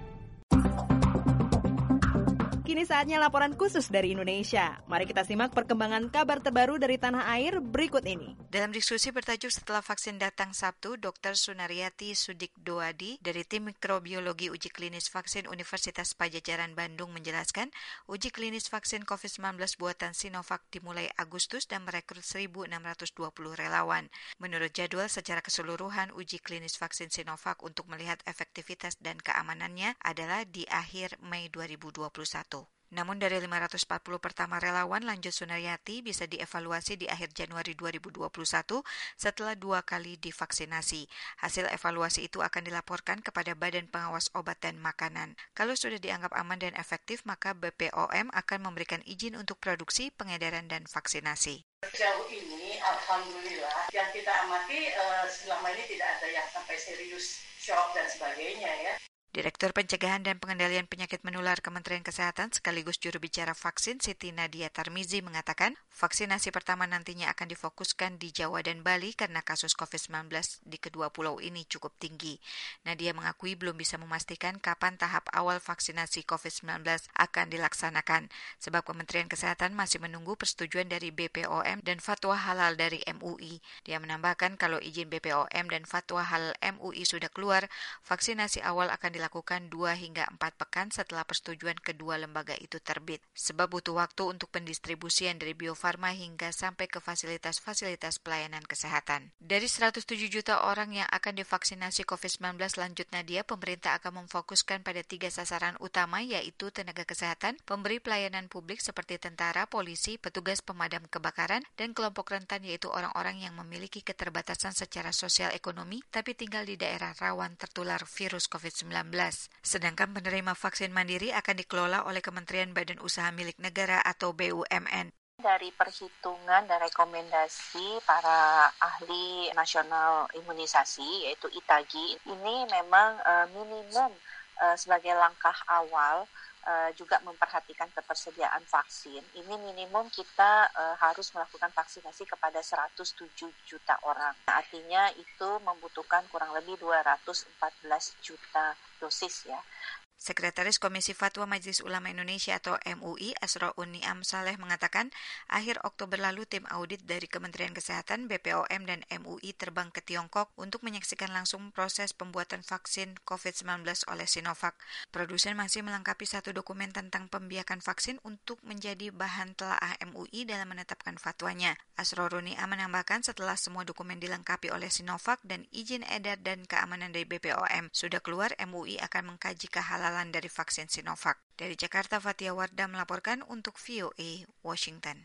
Kini saatnya laporan khusus dari Indonesia. Mari kita simak perkembangan kabar terbaru dari tanah air berikut ini. Dalam diskusi bertajuk Setelah Vaksin Datang Sabtu, Doktor Sunaryati Sudikdoadi dari Tim Mikrobiologi Uji Klinis Vaksin Universitas Padjadjaran Bandung menjelaskan, uji klinis vaksin covid sembilan belas buatan Sinovac dimulai Agustus dan merekrut seribu enam ratus dua puluh relawan. Menurut jadwal, secara keseluruhan uji klinis vaksin Sinovac untuk melihat efektivitas dan keamanannya adalah di akhir Mei dua ribu dua puluh satu. Namun dari lima ratus empat puluh pertama relawan, lanjut Sunaryati bisa dievaluasi di akhir Januari dua ribu dua puluh satu setelah dua kali divaksinasi. Hasil evaluasi itu akan dilaporkan kepada Badan Pengawas Obat dan Makanan. Kalau sudah dianggap aman dan efektif, maka B P O M akan memberikan izin untuk produksi, pengedaran, dan vaksinasi. Sejauh ini, alhamdulillah, yang kita amati uh, selama ini tidak ada yang sampai serius, shock dan sebagainya ya. Direktur Pencegahan dan Pengendalian Penyakit Menular Kementerian Kesehatan sekaligus juru bicara vaksin Siti Nadia Tarmizi mengatakan vaksinasi pertama nantinya akan difokuskan di Jawa dan Bali karena kasus covid sembilan belas di kedua pulau ini cukup tinggi. Nadia mengakui belum bisa memastikan kapan tahap awal vaksinasi covid sembilan belas akan dilaksanakan sebab Kementerian Kesehatan masih menunggu persetujuan dari B P O M dan fatwa halal dari M U I. Dia menambahkan kalau izin B P O M dan fatwa halal M U I sudah keluar, vaksinasi awal akan dilakukan dua hingga empat pekan setelah persetujuan kedua lembaga itu terbit. Sebab butuh waktu untuk pendistribusian dari Bio Farma hingga sampai ke fasilitas-fasilitas pelayanan kesehatan. Dari seratus tujuh juta orang yang akan divaksinasi covid sembilan belas, lanjut Nadia, pemerintah akan memfokuskan pada tiga sasaran utama, yaitu tenaga kesehatan, pemberi pelayanan publik seperti tentara, polisi, petugas pemadam kebakaran, dan kelompok rentan yaitu orang-orang yang memiliki keterbatasan secara sosial ekonomi tapi tinggal di daerah rawan tertular virus covid sembilan belas. Sedangkan penerima vaksin mandiri akan dikelola oleh Kementerian Badan Usaha Milik Negara atau B U M N. Dari perhitungan dan rekomendasi para ahli nasional imunisasi yaitu I T A G I, ini memang uh, minimum uh, sebagai langkah awal Uh, juga memperhatikan ketersediaan vaksin. Ini minimum kita uh, harus melakukan vaksinasi kepada seratus tujuh juta orang. Artinya itu membutuhkan kurang lebih dua ratus empat belas juta dosis ya. Sekretaris Komisi Fatwa Majelis Ulama Indonesia atau M U I, Asra'un Ni'am Saleh mengatakan, akhir Oktober lalu tim audit dari Kementerian Kesehatan, B P O M, dan M U I terbang ke Tiongkok untuk menyaksikan langsung proses pembuatan vaksin covid sembilan belas oleh Sinovac. Produsen masih melengkapi satu dokumen tentang pembiakan vaksin untuk menjadi bahan telaah M U I dalam menetapkan fatwanya. Asra'un Ni'am menambahkan setelah semua dokumen dilengkapi oleh Sinovac dan izin edar dan keamanan dari B P O M sudah keluar, M U I akan mengkaji kehalalan dari vaksin Sinovac. Dari Jakarta, Fatia Wardah melaporkan untuk V O A Washington.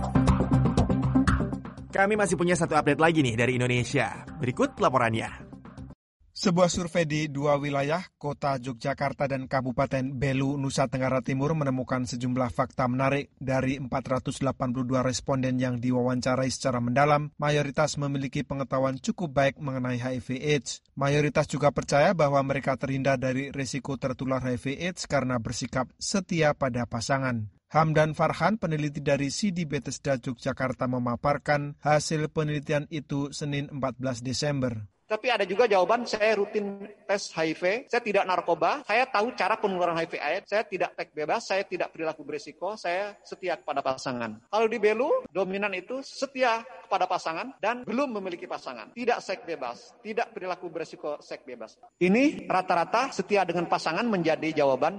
Kami masih punya satu update lagi nih dari Indonesia. Berikut laporannya. Sebuah survei di dua wilayah, Kota Yogyakarta dan Kabupaten Belu, Nusa Tenggara Timur menemukan sejumlah fakta menarik. Dari empat ratus delapan puluh dua responden yang diwawancarai secara mendalam, mayoritas memiliki pengetahuan cukup baik mengenai H I V AIDS. Mayoritas juga percaya bahwa mereka terhindar dari risiko tertular H I V AIDS karena bersikap setia pada pasangan. Hamdan Farhan, peneliti dari C D Bethesda Yogyakarta, memaparkan hasil penelitian itu Senin empat belas Desember. Tapi ada juga jawaban, saya rutin tes H I V, saya tidak narkoba, saya tahu cara penularan H I V AIDS, saya tidak teks bebas, saya tidak perilaku berisiko, saya setia kepada pasangan. Kalau di Belu, dominan itu setia kepada pasangan dan belum memiliki pasangan. Tidak seks bebas, tidak perilaku berisiko seks bebas. Ini rata-rata setia dengan pasangan menjadi jawaban.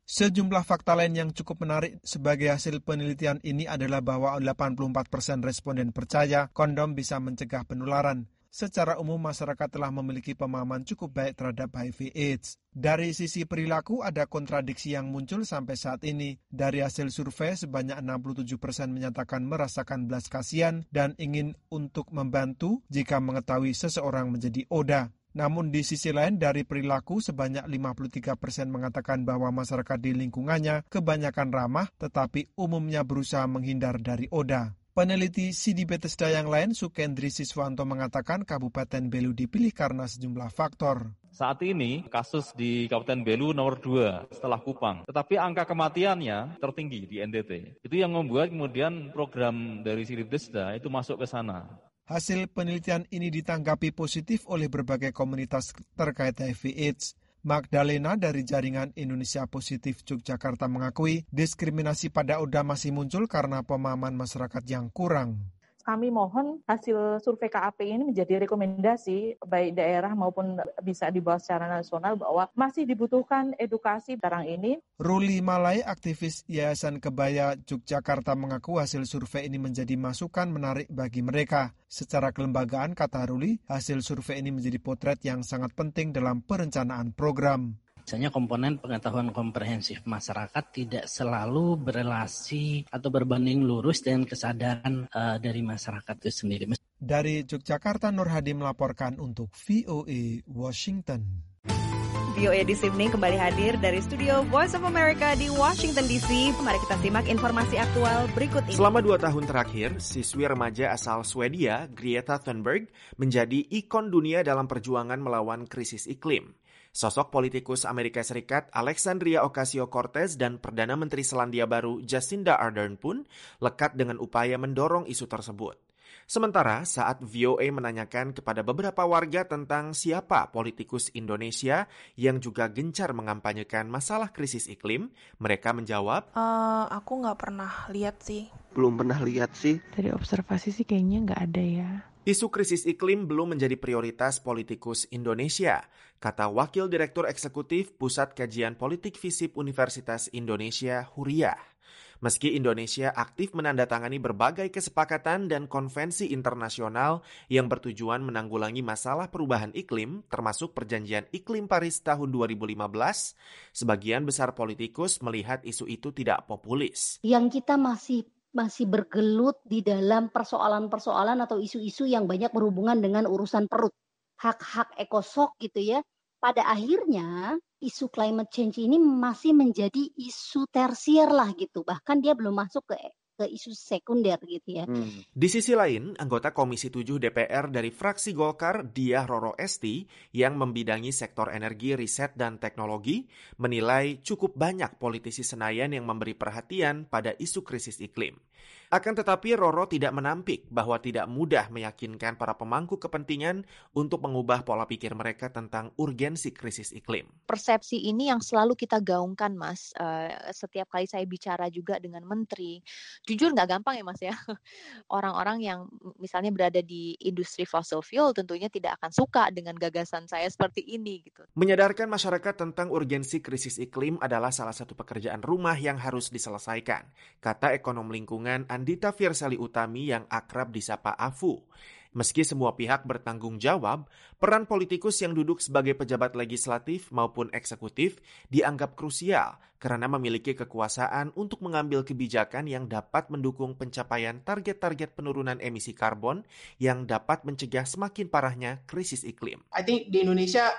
Sejumlah fakta lain yang cukup menarik sebagai hasil penelitian ini adalah bahwa delapan puluh empat persen responden percaya kondom bisa mencegah penularan. Secara umum masyarakat telah memiliki pemahaman cukup baik terhadap H I V AIDS. Dari sisi perilaku ada kontradiksi yang muncul sampai saat ini. Dari hasil survei sebanyak enam puluh tujuh persen menyatakan merasakan belas kasihan dan ingin untuk membantu jika mengetahui seseorang menjadi O D A. Namun di sisi lain dari perilaku sebanyak lima puluh tiga persen mengatakan bahwa masyarakat di lingkungannya kebanyakan ramah tetapi umumnya berusaha menghindar dari O D A. Peneliti Sidi Bethesda yang lain, Sukendri Siswanto, mengatakan Kabupaten Belu dipilih karena sejumlah faktor. Saat ini kasus di Kabupaten Belu nomor dua setelah Kupang. Tetapi angka kematiannya tertinggi di N T T. Itu yang membuat kemudian program dari Sidi Bethesda itu masuk ke sana. Hasil penelitian ini ditanggapi positif oleh berbagai komunitas terkait H I V AIDS. Magdalena dari Jaringan Indonesia Positif Yogyakarta mengakui diskriminasi pada O D A masih muncul karena pemahaman masyarakat yang kurang. Kami mohon hasil survei K A P I ini menjadi rekomendasi baik daerah maupun bisa dibawa secara nasional bahwa masih dibutuhkan edukasi tentang ini. Ruli Malai, aktivis Yayasan Kebaya Yogyakarta, mengaku hasil survei ini menjadi masukan menarik bagi mereka. Secara kelembagaan, kata Ruli, hasil survei ini menjadi potret yang sangat penting dalam perencanaan program. Misalnya komponen pengetahuan komprehensif masyarakat tidak selalu berelasi atau berbanding lurus dengan kesadaran uh, dari masyarakat itu sendiri. Dari Yogyakarta, Nur Hadi melaporkan untuk V O A Washington. V O A This Evening kembali hadir dari studio Voice of America di Washington D C. Mari kita simak informasi aktual berikut ini. Selama dua tahun terakhir, siswi remaja asal Swedia, Greta Thunberg, menjadi ikon dunia dalam perjuangan melawan krisis iklim. Sosok politikus Amerika Serikat Alexandria Ocasio-Cortez dan Perdana Menteri Selandia Baru Jacinda Ardern pun lekat dengan upaya mendorong isu tersebut. Sementara saat V O A menanyakan kepada beberapa warga tentang siapa politikus Indonesia yang juga gencar mengampanyekan masalah krisis iklim, mereka menjawab, uh, aku nggak pernah lihat sih. Belum pernah lihat sih. Dari observasi sih kayaknya nggak ada ya. Isu krisis iklim belum menjadi prioritas politikus Indonesia, kata Wakil Direktur Eksekutif Pusat Kajian Politik FISIP Universitas Indonesia, Huriah. Meski Indonesia aktif menandatangani berbagai kesepakatan dan konvensi internasional yang bertujuan menanggulangi masalah perubahan iklim, termasuk Perjanjian Iklim Paris tahun dua ribu lima belas, sebagian besar politikus melihat isu itu tidak populis. Yang kita masih masih bergelut di dalam persoalan-persoalan atau isu-isu yang banyak berhubungan dengan urusan perut, hak-hak ekosok gitu ya. Pada akhirnya isu climate change ini masih menjadi isu tersier lah gitu, bahkan dia belum masuk ke ke isu sekunder gitu ya. Hmm. Di sisi lain, anggota Komisi tujuh D P R dari fraksi Golkar, Diah Roro Esti, yang membidangi sektor energi, riset, dan teknologi, menilai cukup banyak politisi Senayan yang memberi perhatian pada isu krisis iklim. Akan tetapi Roro tidak menampik bahwa tidak mudah meyakinkan para pemangku kepentingan untuk mengubah pola pikir mereka tentang urgensi krisis iklim. Persepsi ini yang selalu kita gaungkan, Mas. Uh, setiap kali saya bicara juga dengan menteri, jujur nggak gampang ya, Mas ya. Orang-orang yang misalnya berada di industri fossil fuel tentunya tidak akan suka dengan gagasan saya seperti ini gitu. Menyadarkan masyarakat tentang urgensi krisis iklim adalah salah satu pekerjaan rumah yang harus diselesaikan, kata ekonom lingkungan Andita Fiersali Utami yang akrab disapa Afu. Meski semua pihak bertanggung jawab, peran politikus yang duduk sebagai pejabat legislatif maupun eksekutif dianggap krusial karena memiliki kekuasaan untuk mengambil kebijakan yang dapat mendukung pencapaian target-target penurunan emisi karbon yang dapat mencegah semakin parahnya krisis iklim. I think di Indonesia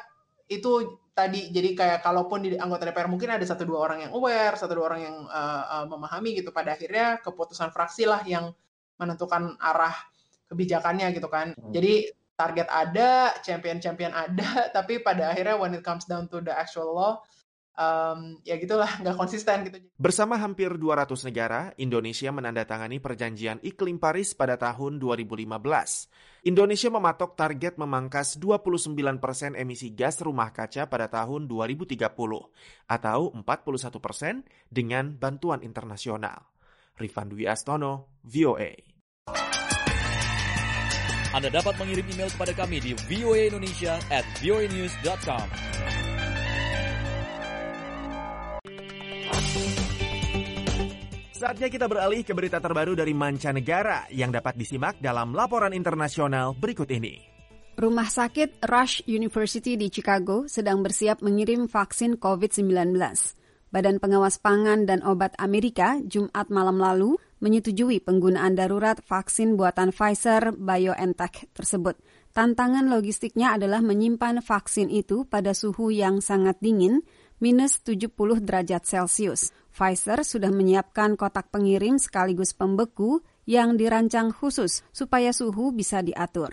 itu tadi, jadi kayak kalaupun di anggota D P R mungkin ada satu dua orang yang aware, satu dua orang yang uh, uh, memahami gitu, pada akhirnya keputusan fraksi lah yang menentukan arah kebijakannya gitu kan. Hmm. Jadi target ada, champion-champion ada, tapi pada akhirnya when it comes down to the actual law, um, ya gitulah, nggak konsisten gitu. Bersama hampir dua ratus negara, Indonesia menandatangani Perjanjian Iklim Paris pada tahun dua ribu lima belas. Indonesia mematok target memangkas dua puluh sembilan persen emisi gas rumah kaca pada tahun dua ribu tiga puluh, atau empat puluh satu persen dengan bantuan internasional. Rifan Dwi Astono, V O A. Anda dapat mengirim email kepada kami di voaindonesia at voanews dot com. Saatnya kita beralih ke berita terbaru dari mancanegara yang dapat disimak dalam laporan internasional berikut ini. Rumah sakit Rush University di Chicago sedang bersiap mengirim vaksin covid sembilan belas. Badan Pengawas Pangan dan Obat Amerika Jumat malam lalu menyetujui penggunaan darurat vaksin buatan Pfizer-BioNTech tersebut. Tantangan logistiknya adalah menyimpan vaksin itu pada suhu yang sangat dingin, minus tujuh puluh derajat Celcius. Pfizer sudah menyiapkan kotak pengirim sekaligus pembeku yang dirancang khusus supaya suhu bisa diatur.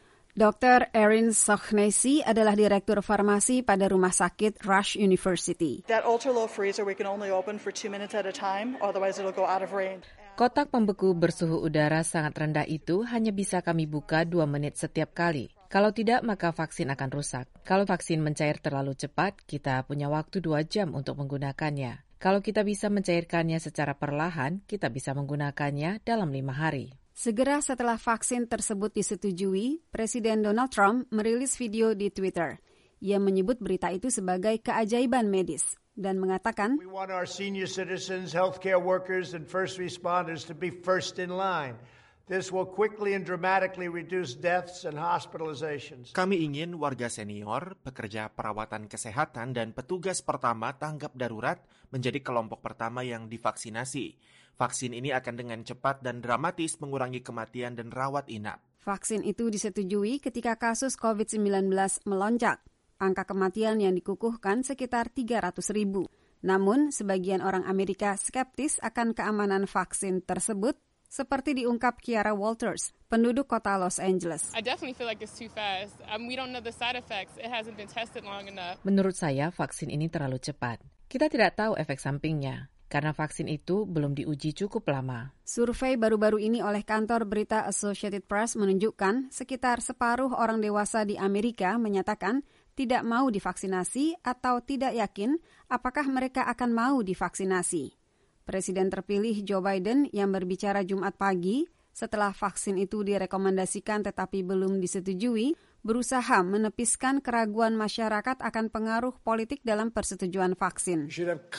dokter Erin Sochnessy adalah direktur farmasi pada rumah sakit Rush University. That ultra-low freezer we can only open for two minutes at a time, otherwise it'll go out of range. Kotak pembeku bersuhu udara sangat rendah itu hanya bisa kami buka dua menit setiap kali. Kalau tidak, maka vaksin akan rusak. Kalau vaksin mencair terlalu cepat, kita punya waktu dua jam untuk menggunakannya. Kalau kita bisa mencairkannya secara perlahan, kita bisa menggunakannya dalam lima hari. Segera setelah vaksin tersebut disetujui, Presiden Donald Trump merilis video di Twitter. Ia menyebut berita itu sebagai keajaiban medis dan mengatakan, We want our senior citizens, healthcare workers, and first responders to be first in line. This will quickly and dramatically reduce deaths and hospitalizations. Kami ingin warga senior, pekerja perawatan kesehatan, dan petugas pertama tanggap darurat menjadi kelompok pertama yang divaksinasi. Vaksin ini akan dengan cepat dan dramatis mengurangi kematian dan rawat inap. Vaksin itu disetujui ketika kasus covid sembilan belas melonjak. Angka kematian yang dikukuhkan sekitar tiga ratus ribu. Namun, sebagian orang Amerika skeptis akan keamanan vaksin tersebut, seperti diungkap Kiara Walters, penduduk kota Los Angeles. I definitely feel like it's too fast. Um, we don't know the side effects. It hasn't been tested long enough. Menurut saya, vaksin ini terlalu cepat. Kita tidak tahu efek sampingnya, karena vaksin itu belum diuji cukup lama. Survei baru-baru ini oleh kantor berita Associated Press menunjukkan sekitar separuh orang dewasa di Amerika menyatakan tidak mau divaksinasi atau tidak yakin apakah mereka akan mau divaksinasi. Presiden terpilih Joe Biden yang berbicara Jumat pagi setelah vaksin itu direkomendasikan tetapi belum disetujui, berusaha menepiskan keraguan masyarakat akan pengaruh politik dalam persetujuan vaksin.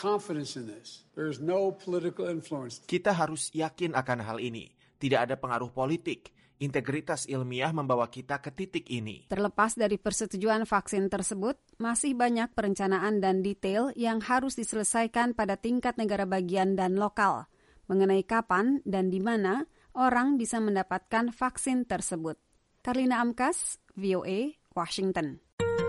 Kita harus yakin akan hal ini. Tidak ada pengaruh politik. Integritas ilmiah membawa kita ke titik ini. Terlepas dari persetujuan vaksin tersebut, masih banyak perencanaan dan detail yang harus diselesaikan pada tingkat negara bagian dan lokal, mengenai kapan dan di mana orang bisa mendapatkan vaksin tersebut. Karlina Amkas, V O A, Washington.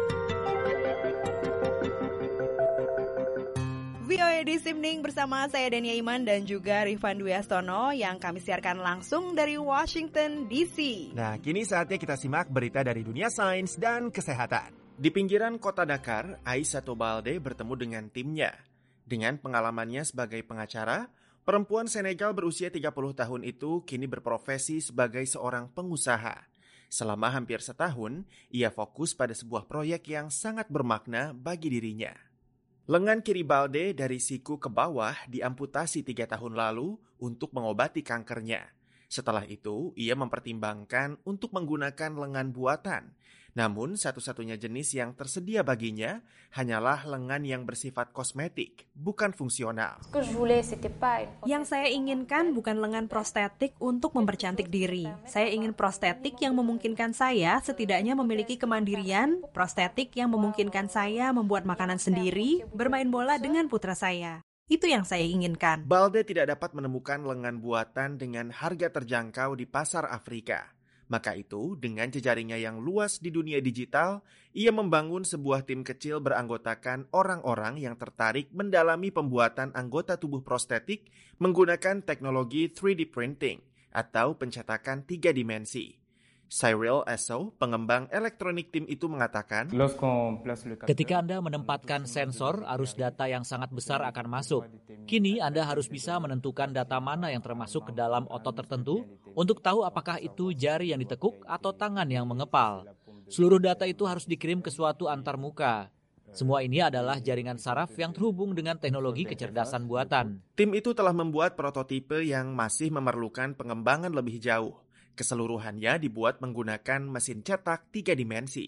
V O A This Evening bersama saya Dania Iman dan juga Rifan Dwi Astono yang kami siarkan langsung dari Washington D C. Nah, kini saatnya kita simak berita dari dunia sains dan kesehatan. Di pinggiran kota Dakar, Aissatou Balde bertemu dengan timnya. Dengan pengalamannya sebagai pengacara, perempuan Senegal berusia tiga puluh tahun itu kini berprofesi sebagai seorang pengusaha. Selama hampir setahun, ia fokus pada sebuah proyek yang sangat bermakna bagi dirinya. Lengan kiri Balde dari siku ke bawah diamputasi tiga tahun lalu untuk mengobati kankernya. Setelah itu, ia mempertimbangkan untuk menggunakan lengan buatan. Namun, satu-satunya jenis yang tersedia baginya hanyalah lengan yang bersifat kosmetik, bukan fungsional. Yang saya inginkan bukan lengan prostetik untuk mempercantik diri. Saya ingin prostetik yang memungkinkan saya setidaknya memiliki kemandirian, prostetik yang memungkinkan saya membuat makanan sendiri, bermain bola dengan putra saya. Itu yang saya inginkan. Balde tidak dapat menemukan lengan buatan dengan harga terjangkau di pasar Afrika. Maka itu, dengan jejaringnya yang luas di dunia digital, ia membangun sebuah tim kecil beranggotakan orang-orang yang tertarik mendalami pembuatan anggota tubuh prostetik menggunakan teknologi tiga D printing atau pencetakan tiga dimensi. Cyril Esso, pengembang elektronik tim itu mengatakan, ketika Anda menempatkan sensor, arus data yang sangat besar akan masuk. Kini Anda harus bisa menentukan data mana yang termasuk ke dalam otot tertentu untuk tahu apakah itu jari yang ditekuk atau tangan yang mengepal. Seluruh data itu harus dikirim ke suatu antarmuka. Semua ini adalah jaringan saraf yang terhubung dengan teknologi kecerdasan buatan. Tim itu telah membuat prototipe yang masih memerlukan pengembangan lebih jauh. Keseluruhannya dibuat menggunakan mesin cetak tiga dimensi.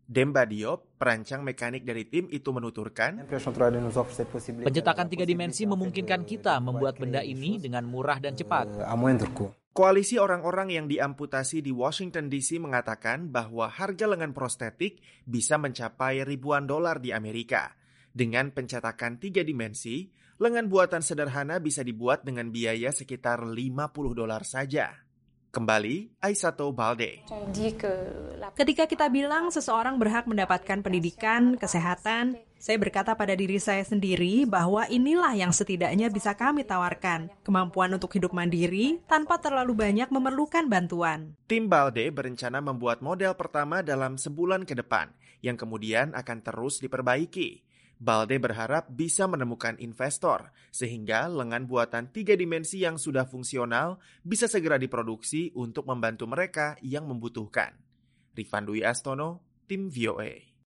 Demba Diop, perancang mekanik dari tim itu menuturkan, pencetakan tiga dimensi memungkinkan kita membuat benda ini dengan murah dan cepat. Koalisi orang-orang yang diamputasi di Washington D C mengatakan bahwa harga lengan prostetik bisa mencapai ribuan dolar di Amerika. Dengan pencetakan tiga dimensi, lengan buatan sederhana bisa dibuat dengan biaya sekitar lima puluh dolar saja. Kembali, Aisato Balde. Ketika kita bilang seseorang berhak mendapatkan pendidikan, kesehatan, saya berkata pada diri saya sendiri bahwa inilah yang setidaknya bisa kami tawarkan. Kemampuan untuk hidup mandiri tanpa terlalu banyak memerlukan bantuan. Tim Balde berencana membuat model pertama dalam sebulan ke depan, yang kemudian akan terus diperbaiki. Balde berharap bisa menemukan investor, sehingga lengan buatan tiga dimensi yang sudah fungsional bisa segera diproduksi untuk membantu mereka yang membutuhkan. Rifan Dwi Astono, Tim V O A.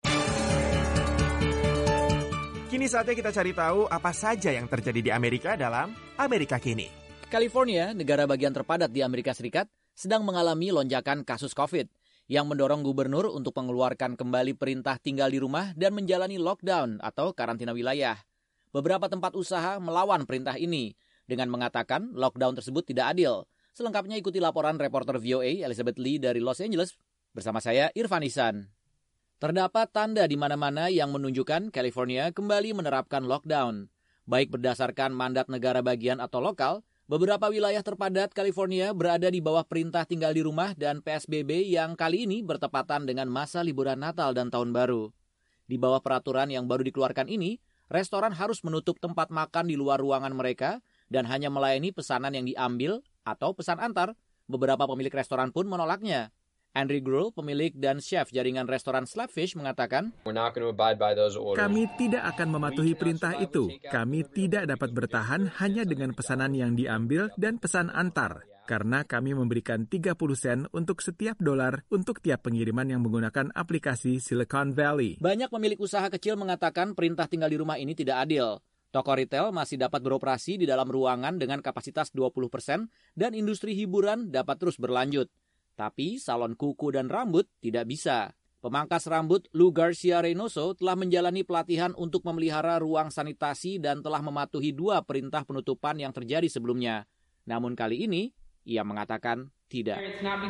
Kini saatnya kita cari tahu apa saja yang terjadi di Amerika dalam Amerika Kini. California, negara bagian terpadat di Amerika Serikat, sedang mengalami lonjakan kasus COVID yang mendorong gubernur untuk mengeluarkan kembali perintah tinggal di rumah dan menjalani lockdown atau karantina wilayah. Beberapa tempat usaha melawan perintah ini dengan mengatakan lockdown tersebut tidak adil. Selengkapnya ikuti laporan reporter V O A Elizabeth Lee dari Los Angeles bersama saya Irfan Isan. Terdapat tanda di mana-mana yang menunjukkan California kembali menerapkan lockdown. Baik berdasarkan mandat negara bagian atau lokal, beberapa wilayah terpadat California berada di bawah perintah tinggal di rumah dan P S B B yang kali ini bertepatan dengan masa liburan Natal dan Tahun Baru. Di bawah peraturan yang baru dikeluarkan ini, restoran harus menutup tempat makan di luar ruangan mereka dan hanya melayani pesanan yang diambil atau pesan antar. Beberapa pemilik restoran pun menolaknya. Andrew Gruhl, pemilik dan chef jaringan restoran Slapfish, mengatakan, kami tidak akan mematuhi perintah itu. Kami tidak dapat bertahan hanya dengan pesanan yang diambil dan pesan antar, karena kami memberikan tiga puluh sen untuk setiap dolar untuk tiap pengiriman yang menggunakan aplikasi Silicon Valley. Banyak pemilik usaha kecil mengatakan perintah tinggal di rumah ini tidak adil. Toko retail masih dapat beroperasi di dalam ruangan dengan kapasitas dua puluh persen dan industri hiburan dapat terus berlanjut. Tapi salon kuku dan rambut tidak bisa. Pemangkas rambut Lou Garcia Reynoso telah menjalani pelatihan untuk memelihara ruang sanitasi dan telah mematuhi dua perintah penutupan yang terjadi sebelumnya. Namun kali ini, ia mengatakan tidak.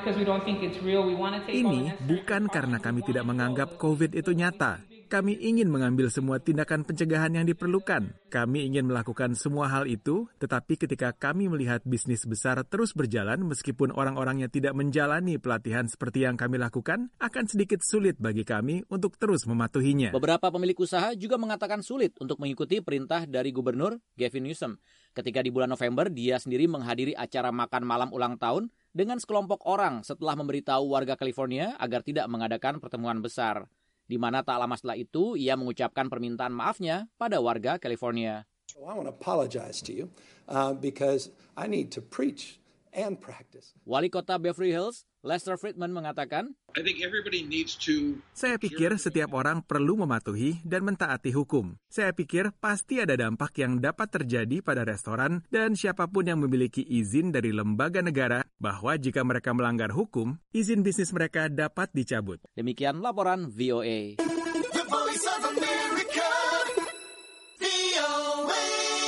Ini bukan karena kami tidak menganggap COVID itu nyata. Kami ingin mengambil semua tindakan pencegahan yang diperlukan. Kami ingin melakukan semua hal itu, tetapi ketika kami melihat bisnis besar terus berjalan meskipun orang-orangnya tidak menjalani pelatihan seperti yang kami lakukan, akan sedikit sulit bagi kami untuk terus mematuhinya. Beberapa pemilik usaha juga mengatakan sulit untuk mengikuti perintah dari Gubernur Gavin Newsom. Ketika di bulan November, dia sendiri menghadiri acara makan malam ulang tahun dengan sekelompok orang setelah memberitahu warga California agar tidak mengadakan pertemuan besar. Di mana tak lama setelah itu, ia mengucapkan permintaan maafnya pada warga California. So I want to apologize to you uh, because I need to preach and practice. Wali Kota Beverly Hills, Lester Friedman mengatakan, I think everybody needs to... Saya pikir setiap orang perlu mematuhi dan mentaati hukum. Saya pikir pasti ada dampak yang dapat terjadi pada restoran dan siapapun yang memiliki izin dari lembaga negara bahwa jika mereka melanggar hukum, izin bisnis mereka dapat dicabut. Demikian laporan V O A. The Voice of America, V O A.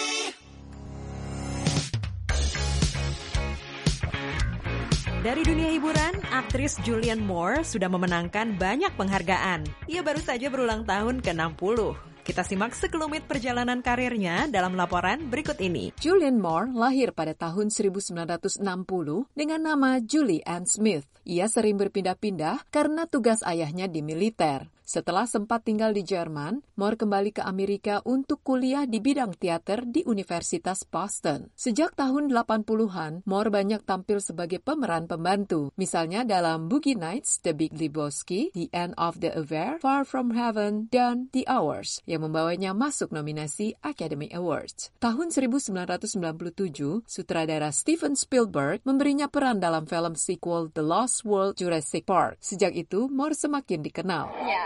Dari dunia hiburan, aktris Julianne Moore sudah memenangkan banyak penghargaan. Ia baru saja berulang tahun ke enam puluh. Kita simak sekelumit perjalanan karirnya dalam laporan berikut ini. Julianne Moore lahir pada tahun seribu sembilan ratus enam puluh dengan nama Julie Ann Smith. Ia sering berpindah-pindah karena tugas ayahnya di militer. Setelah sempat tinggal di Jerman, Moore kembali ke Amerika untuk kuliah di bidang teater di Universitas Boston. Sejak tahun delapan puluhan, Moore banyak tampil sebagai pemeran pembantu. Misalnya dalam Boogie Nights, The Big Lebowski, The End of the Affair, Far From Heaven, dan The Hours, yang membawanya masuk nominasi Academy Awards. Tahun seribu sembilan ratus sembilan puluh tujuh, sutradara Steven Spielberg memberinya peran dalam film sequel The Lost World Jurassic Park. Sejak itu, Moore semakin dikenal. Yeah.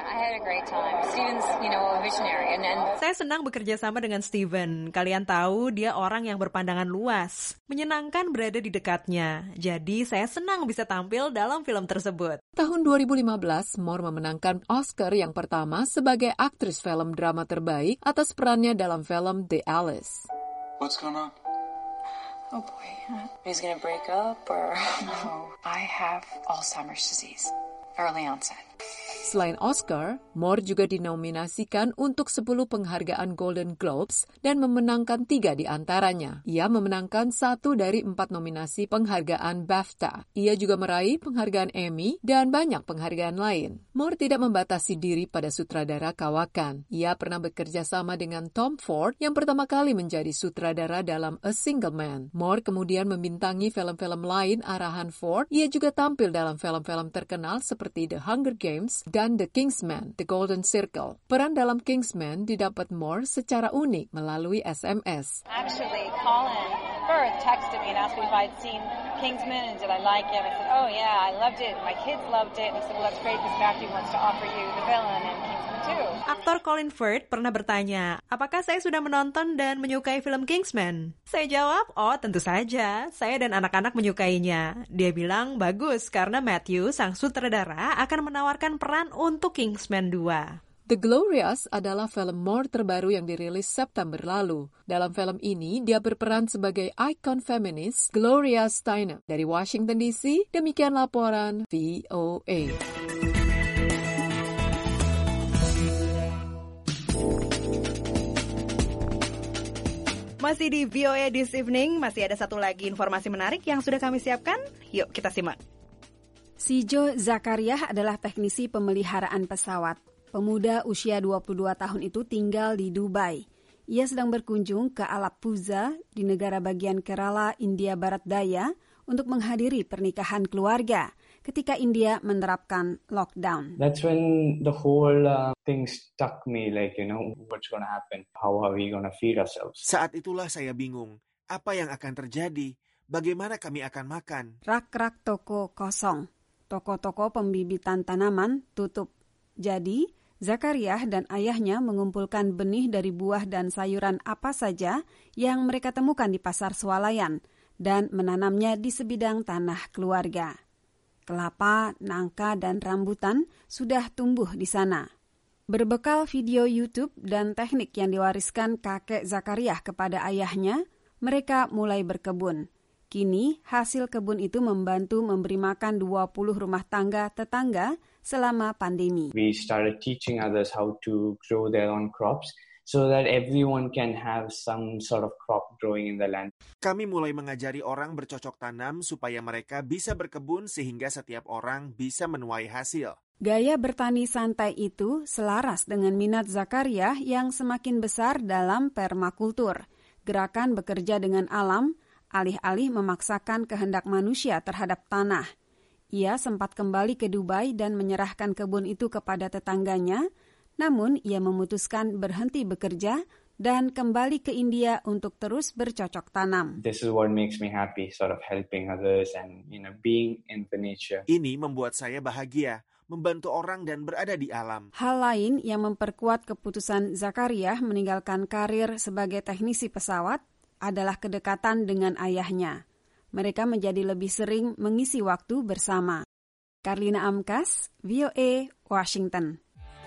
I had a great time. Steven's, you know, a visionary. And then... Saya senang bekerja sama dengan Steven. Kalian tahu dia orang yang berpandangan luas. Menyenangkan berada di dekatnya. Jadi saya senang bisa tampil dalam film tersebut. Tahun dua ribu lima belas, Moore memenangkan Oscar yang pertama sebagai aktris film drama terbaik atas perannya dalam film The Alice. What's going on? Oh boy, he's gonna break up or... No, I have Alzheimer's disease. Early onset. Selain Oscar, Moore juga dinominasikan untuk sepuluh penghargaan Golden Globes dan memenangkan tiga di antaranya. Ia memenangkan satu dari empat nominasi penghargaan BAFTA. Ia juga meraih penghargaan Emmy dan banyak penghargaan lain. Moore tidak membatasi diri pada sutradara kawakan. Ia pernah bekerja sama dengan Tom Ford yang pertama kali menjadi sutradara dalam A Single Man. Moore kemudian membintangi film-film lain arahan Ford. Ia juga tampil dalam film-film terkenal seperti The Hunger Games dan The Kingsman, The Golden Circle. Peran dalam Kingsman didapat Moore secara unik melalui S M S. Actually, Colin Firth texted me and asked me if I'd seen Kingsman and did I like it. I said, oh yeah, I loved it. My kids loved it. And he said, well, that's great because Matthew wants to offer you the villain in Kingsman too. Aktor Colin Firth pernah bertanya, apakah saya sudah menonton dan menyukai film Kingsman? Saya jawab, oh tentu saja. Saya dan anak-anak menyukainya. Dia bilang, bagus karena Matthew, sang sutradara, akan menawarkan peran untuk Kingsman dua. The Glorious adalah film Moore terbaru yang dirilis September lalu. Dalam film ini, dia berperan sebagai ikon feminis Gloria Steinem. Dari Washington D C, demikian laporan V O A. Masih di V O A This Evening, masih ada satu lagi informasi menarik yang sudah kami siapkan. Yuk kita simak. Sijo Zakariah adalah teknisi pemeliharaan pesawat. Pemuda usia dua puluh dua tahun itu tinggal di Dubai. Ia sedang berkunjung ke Alappuza di negara bagian Kerala, India Barat Daya untuk menghadiri pernikahan keluarga ketika India menerapkan lockdown. That's when the whole uh, thing struck me, like, you know, what's going to happen? How are we going to feed ourselves? Saat itulah saya bingung. Apa yang akan terjadi? Bagaimana kami akan makan? Rak-rak toko kosong. Toko-toko pembibitan tanaman tutup. Jadi, Zakariah dan ayahnya mengumpulkan benih dari buah dan sayuran apa saja yang mereka temukan di pasar swalayan dan menanamnya di sebidang tanah keluarga. Kelapa, nangka, dan rambutan sudah tumbuh di sana. Berbekal video YouTube dan teknik yang diwariskan kakek Zakariah kepada ayahnya, mereka mulai berkebun. Kini, hasil kebun itu membantu memberi makan dua puluh rumah tangga tetangga selama pandemi. We started teaching others how to grow their own crops so that everyone can have some sort of crop growing in the land. Kami mulai mengajari orang bercocok tanam supaya mereka bisa berkebun sehingga setiap orang bisa menuai hasil. Gaya bertani santai itu selaras dengan minat Zakariah yang semakin besar dalam permakultur. Gerakan bekerja dengan alam, alih-alih memaksakan kehendak manusia terhadap tanah. Ia sempat kembali ke Dubai dan menyerahkan kebun itu kepada tetangganya, namun ia memutuskan berhenti bekerja dan kembali ke India untuk terus bercocok tanam. This is what makes me happy, sort of helping others and, you know, being in the nature. Ini membuat saya bahagia, membantu orang dan berada di alam. Hal lain yang memperkuat keputusan Zakariah meninggalkan karir sebagai teknisi pesawat adalah kedekatan dengan ayahnya. Mereka menjadi lebih sering mengisi waktu bersama. Karlina Amkas, V O A, Washington.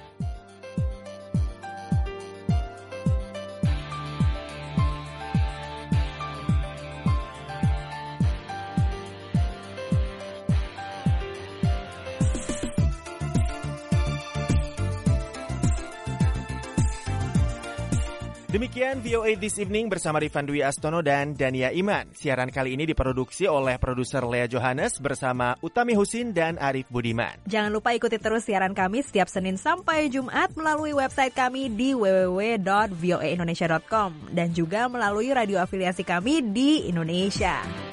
Demikian V O A This Evening bersama Rifan Dwi Astono dan Dania Iman. Siaran kali ini diproduksi oleh produser Lea Johannes bersama Utami Husin dan Arif Budiman. Jangan lupa ikuti terus siaran kami setiap Senin sampai Jumat melalui website kami di w w w dot v o a indonesia dot com dan juga melalui radio afiliasi kami di Indonesia.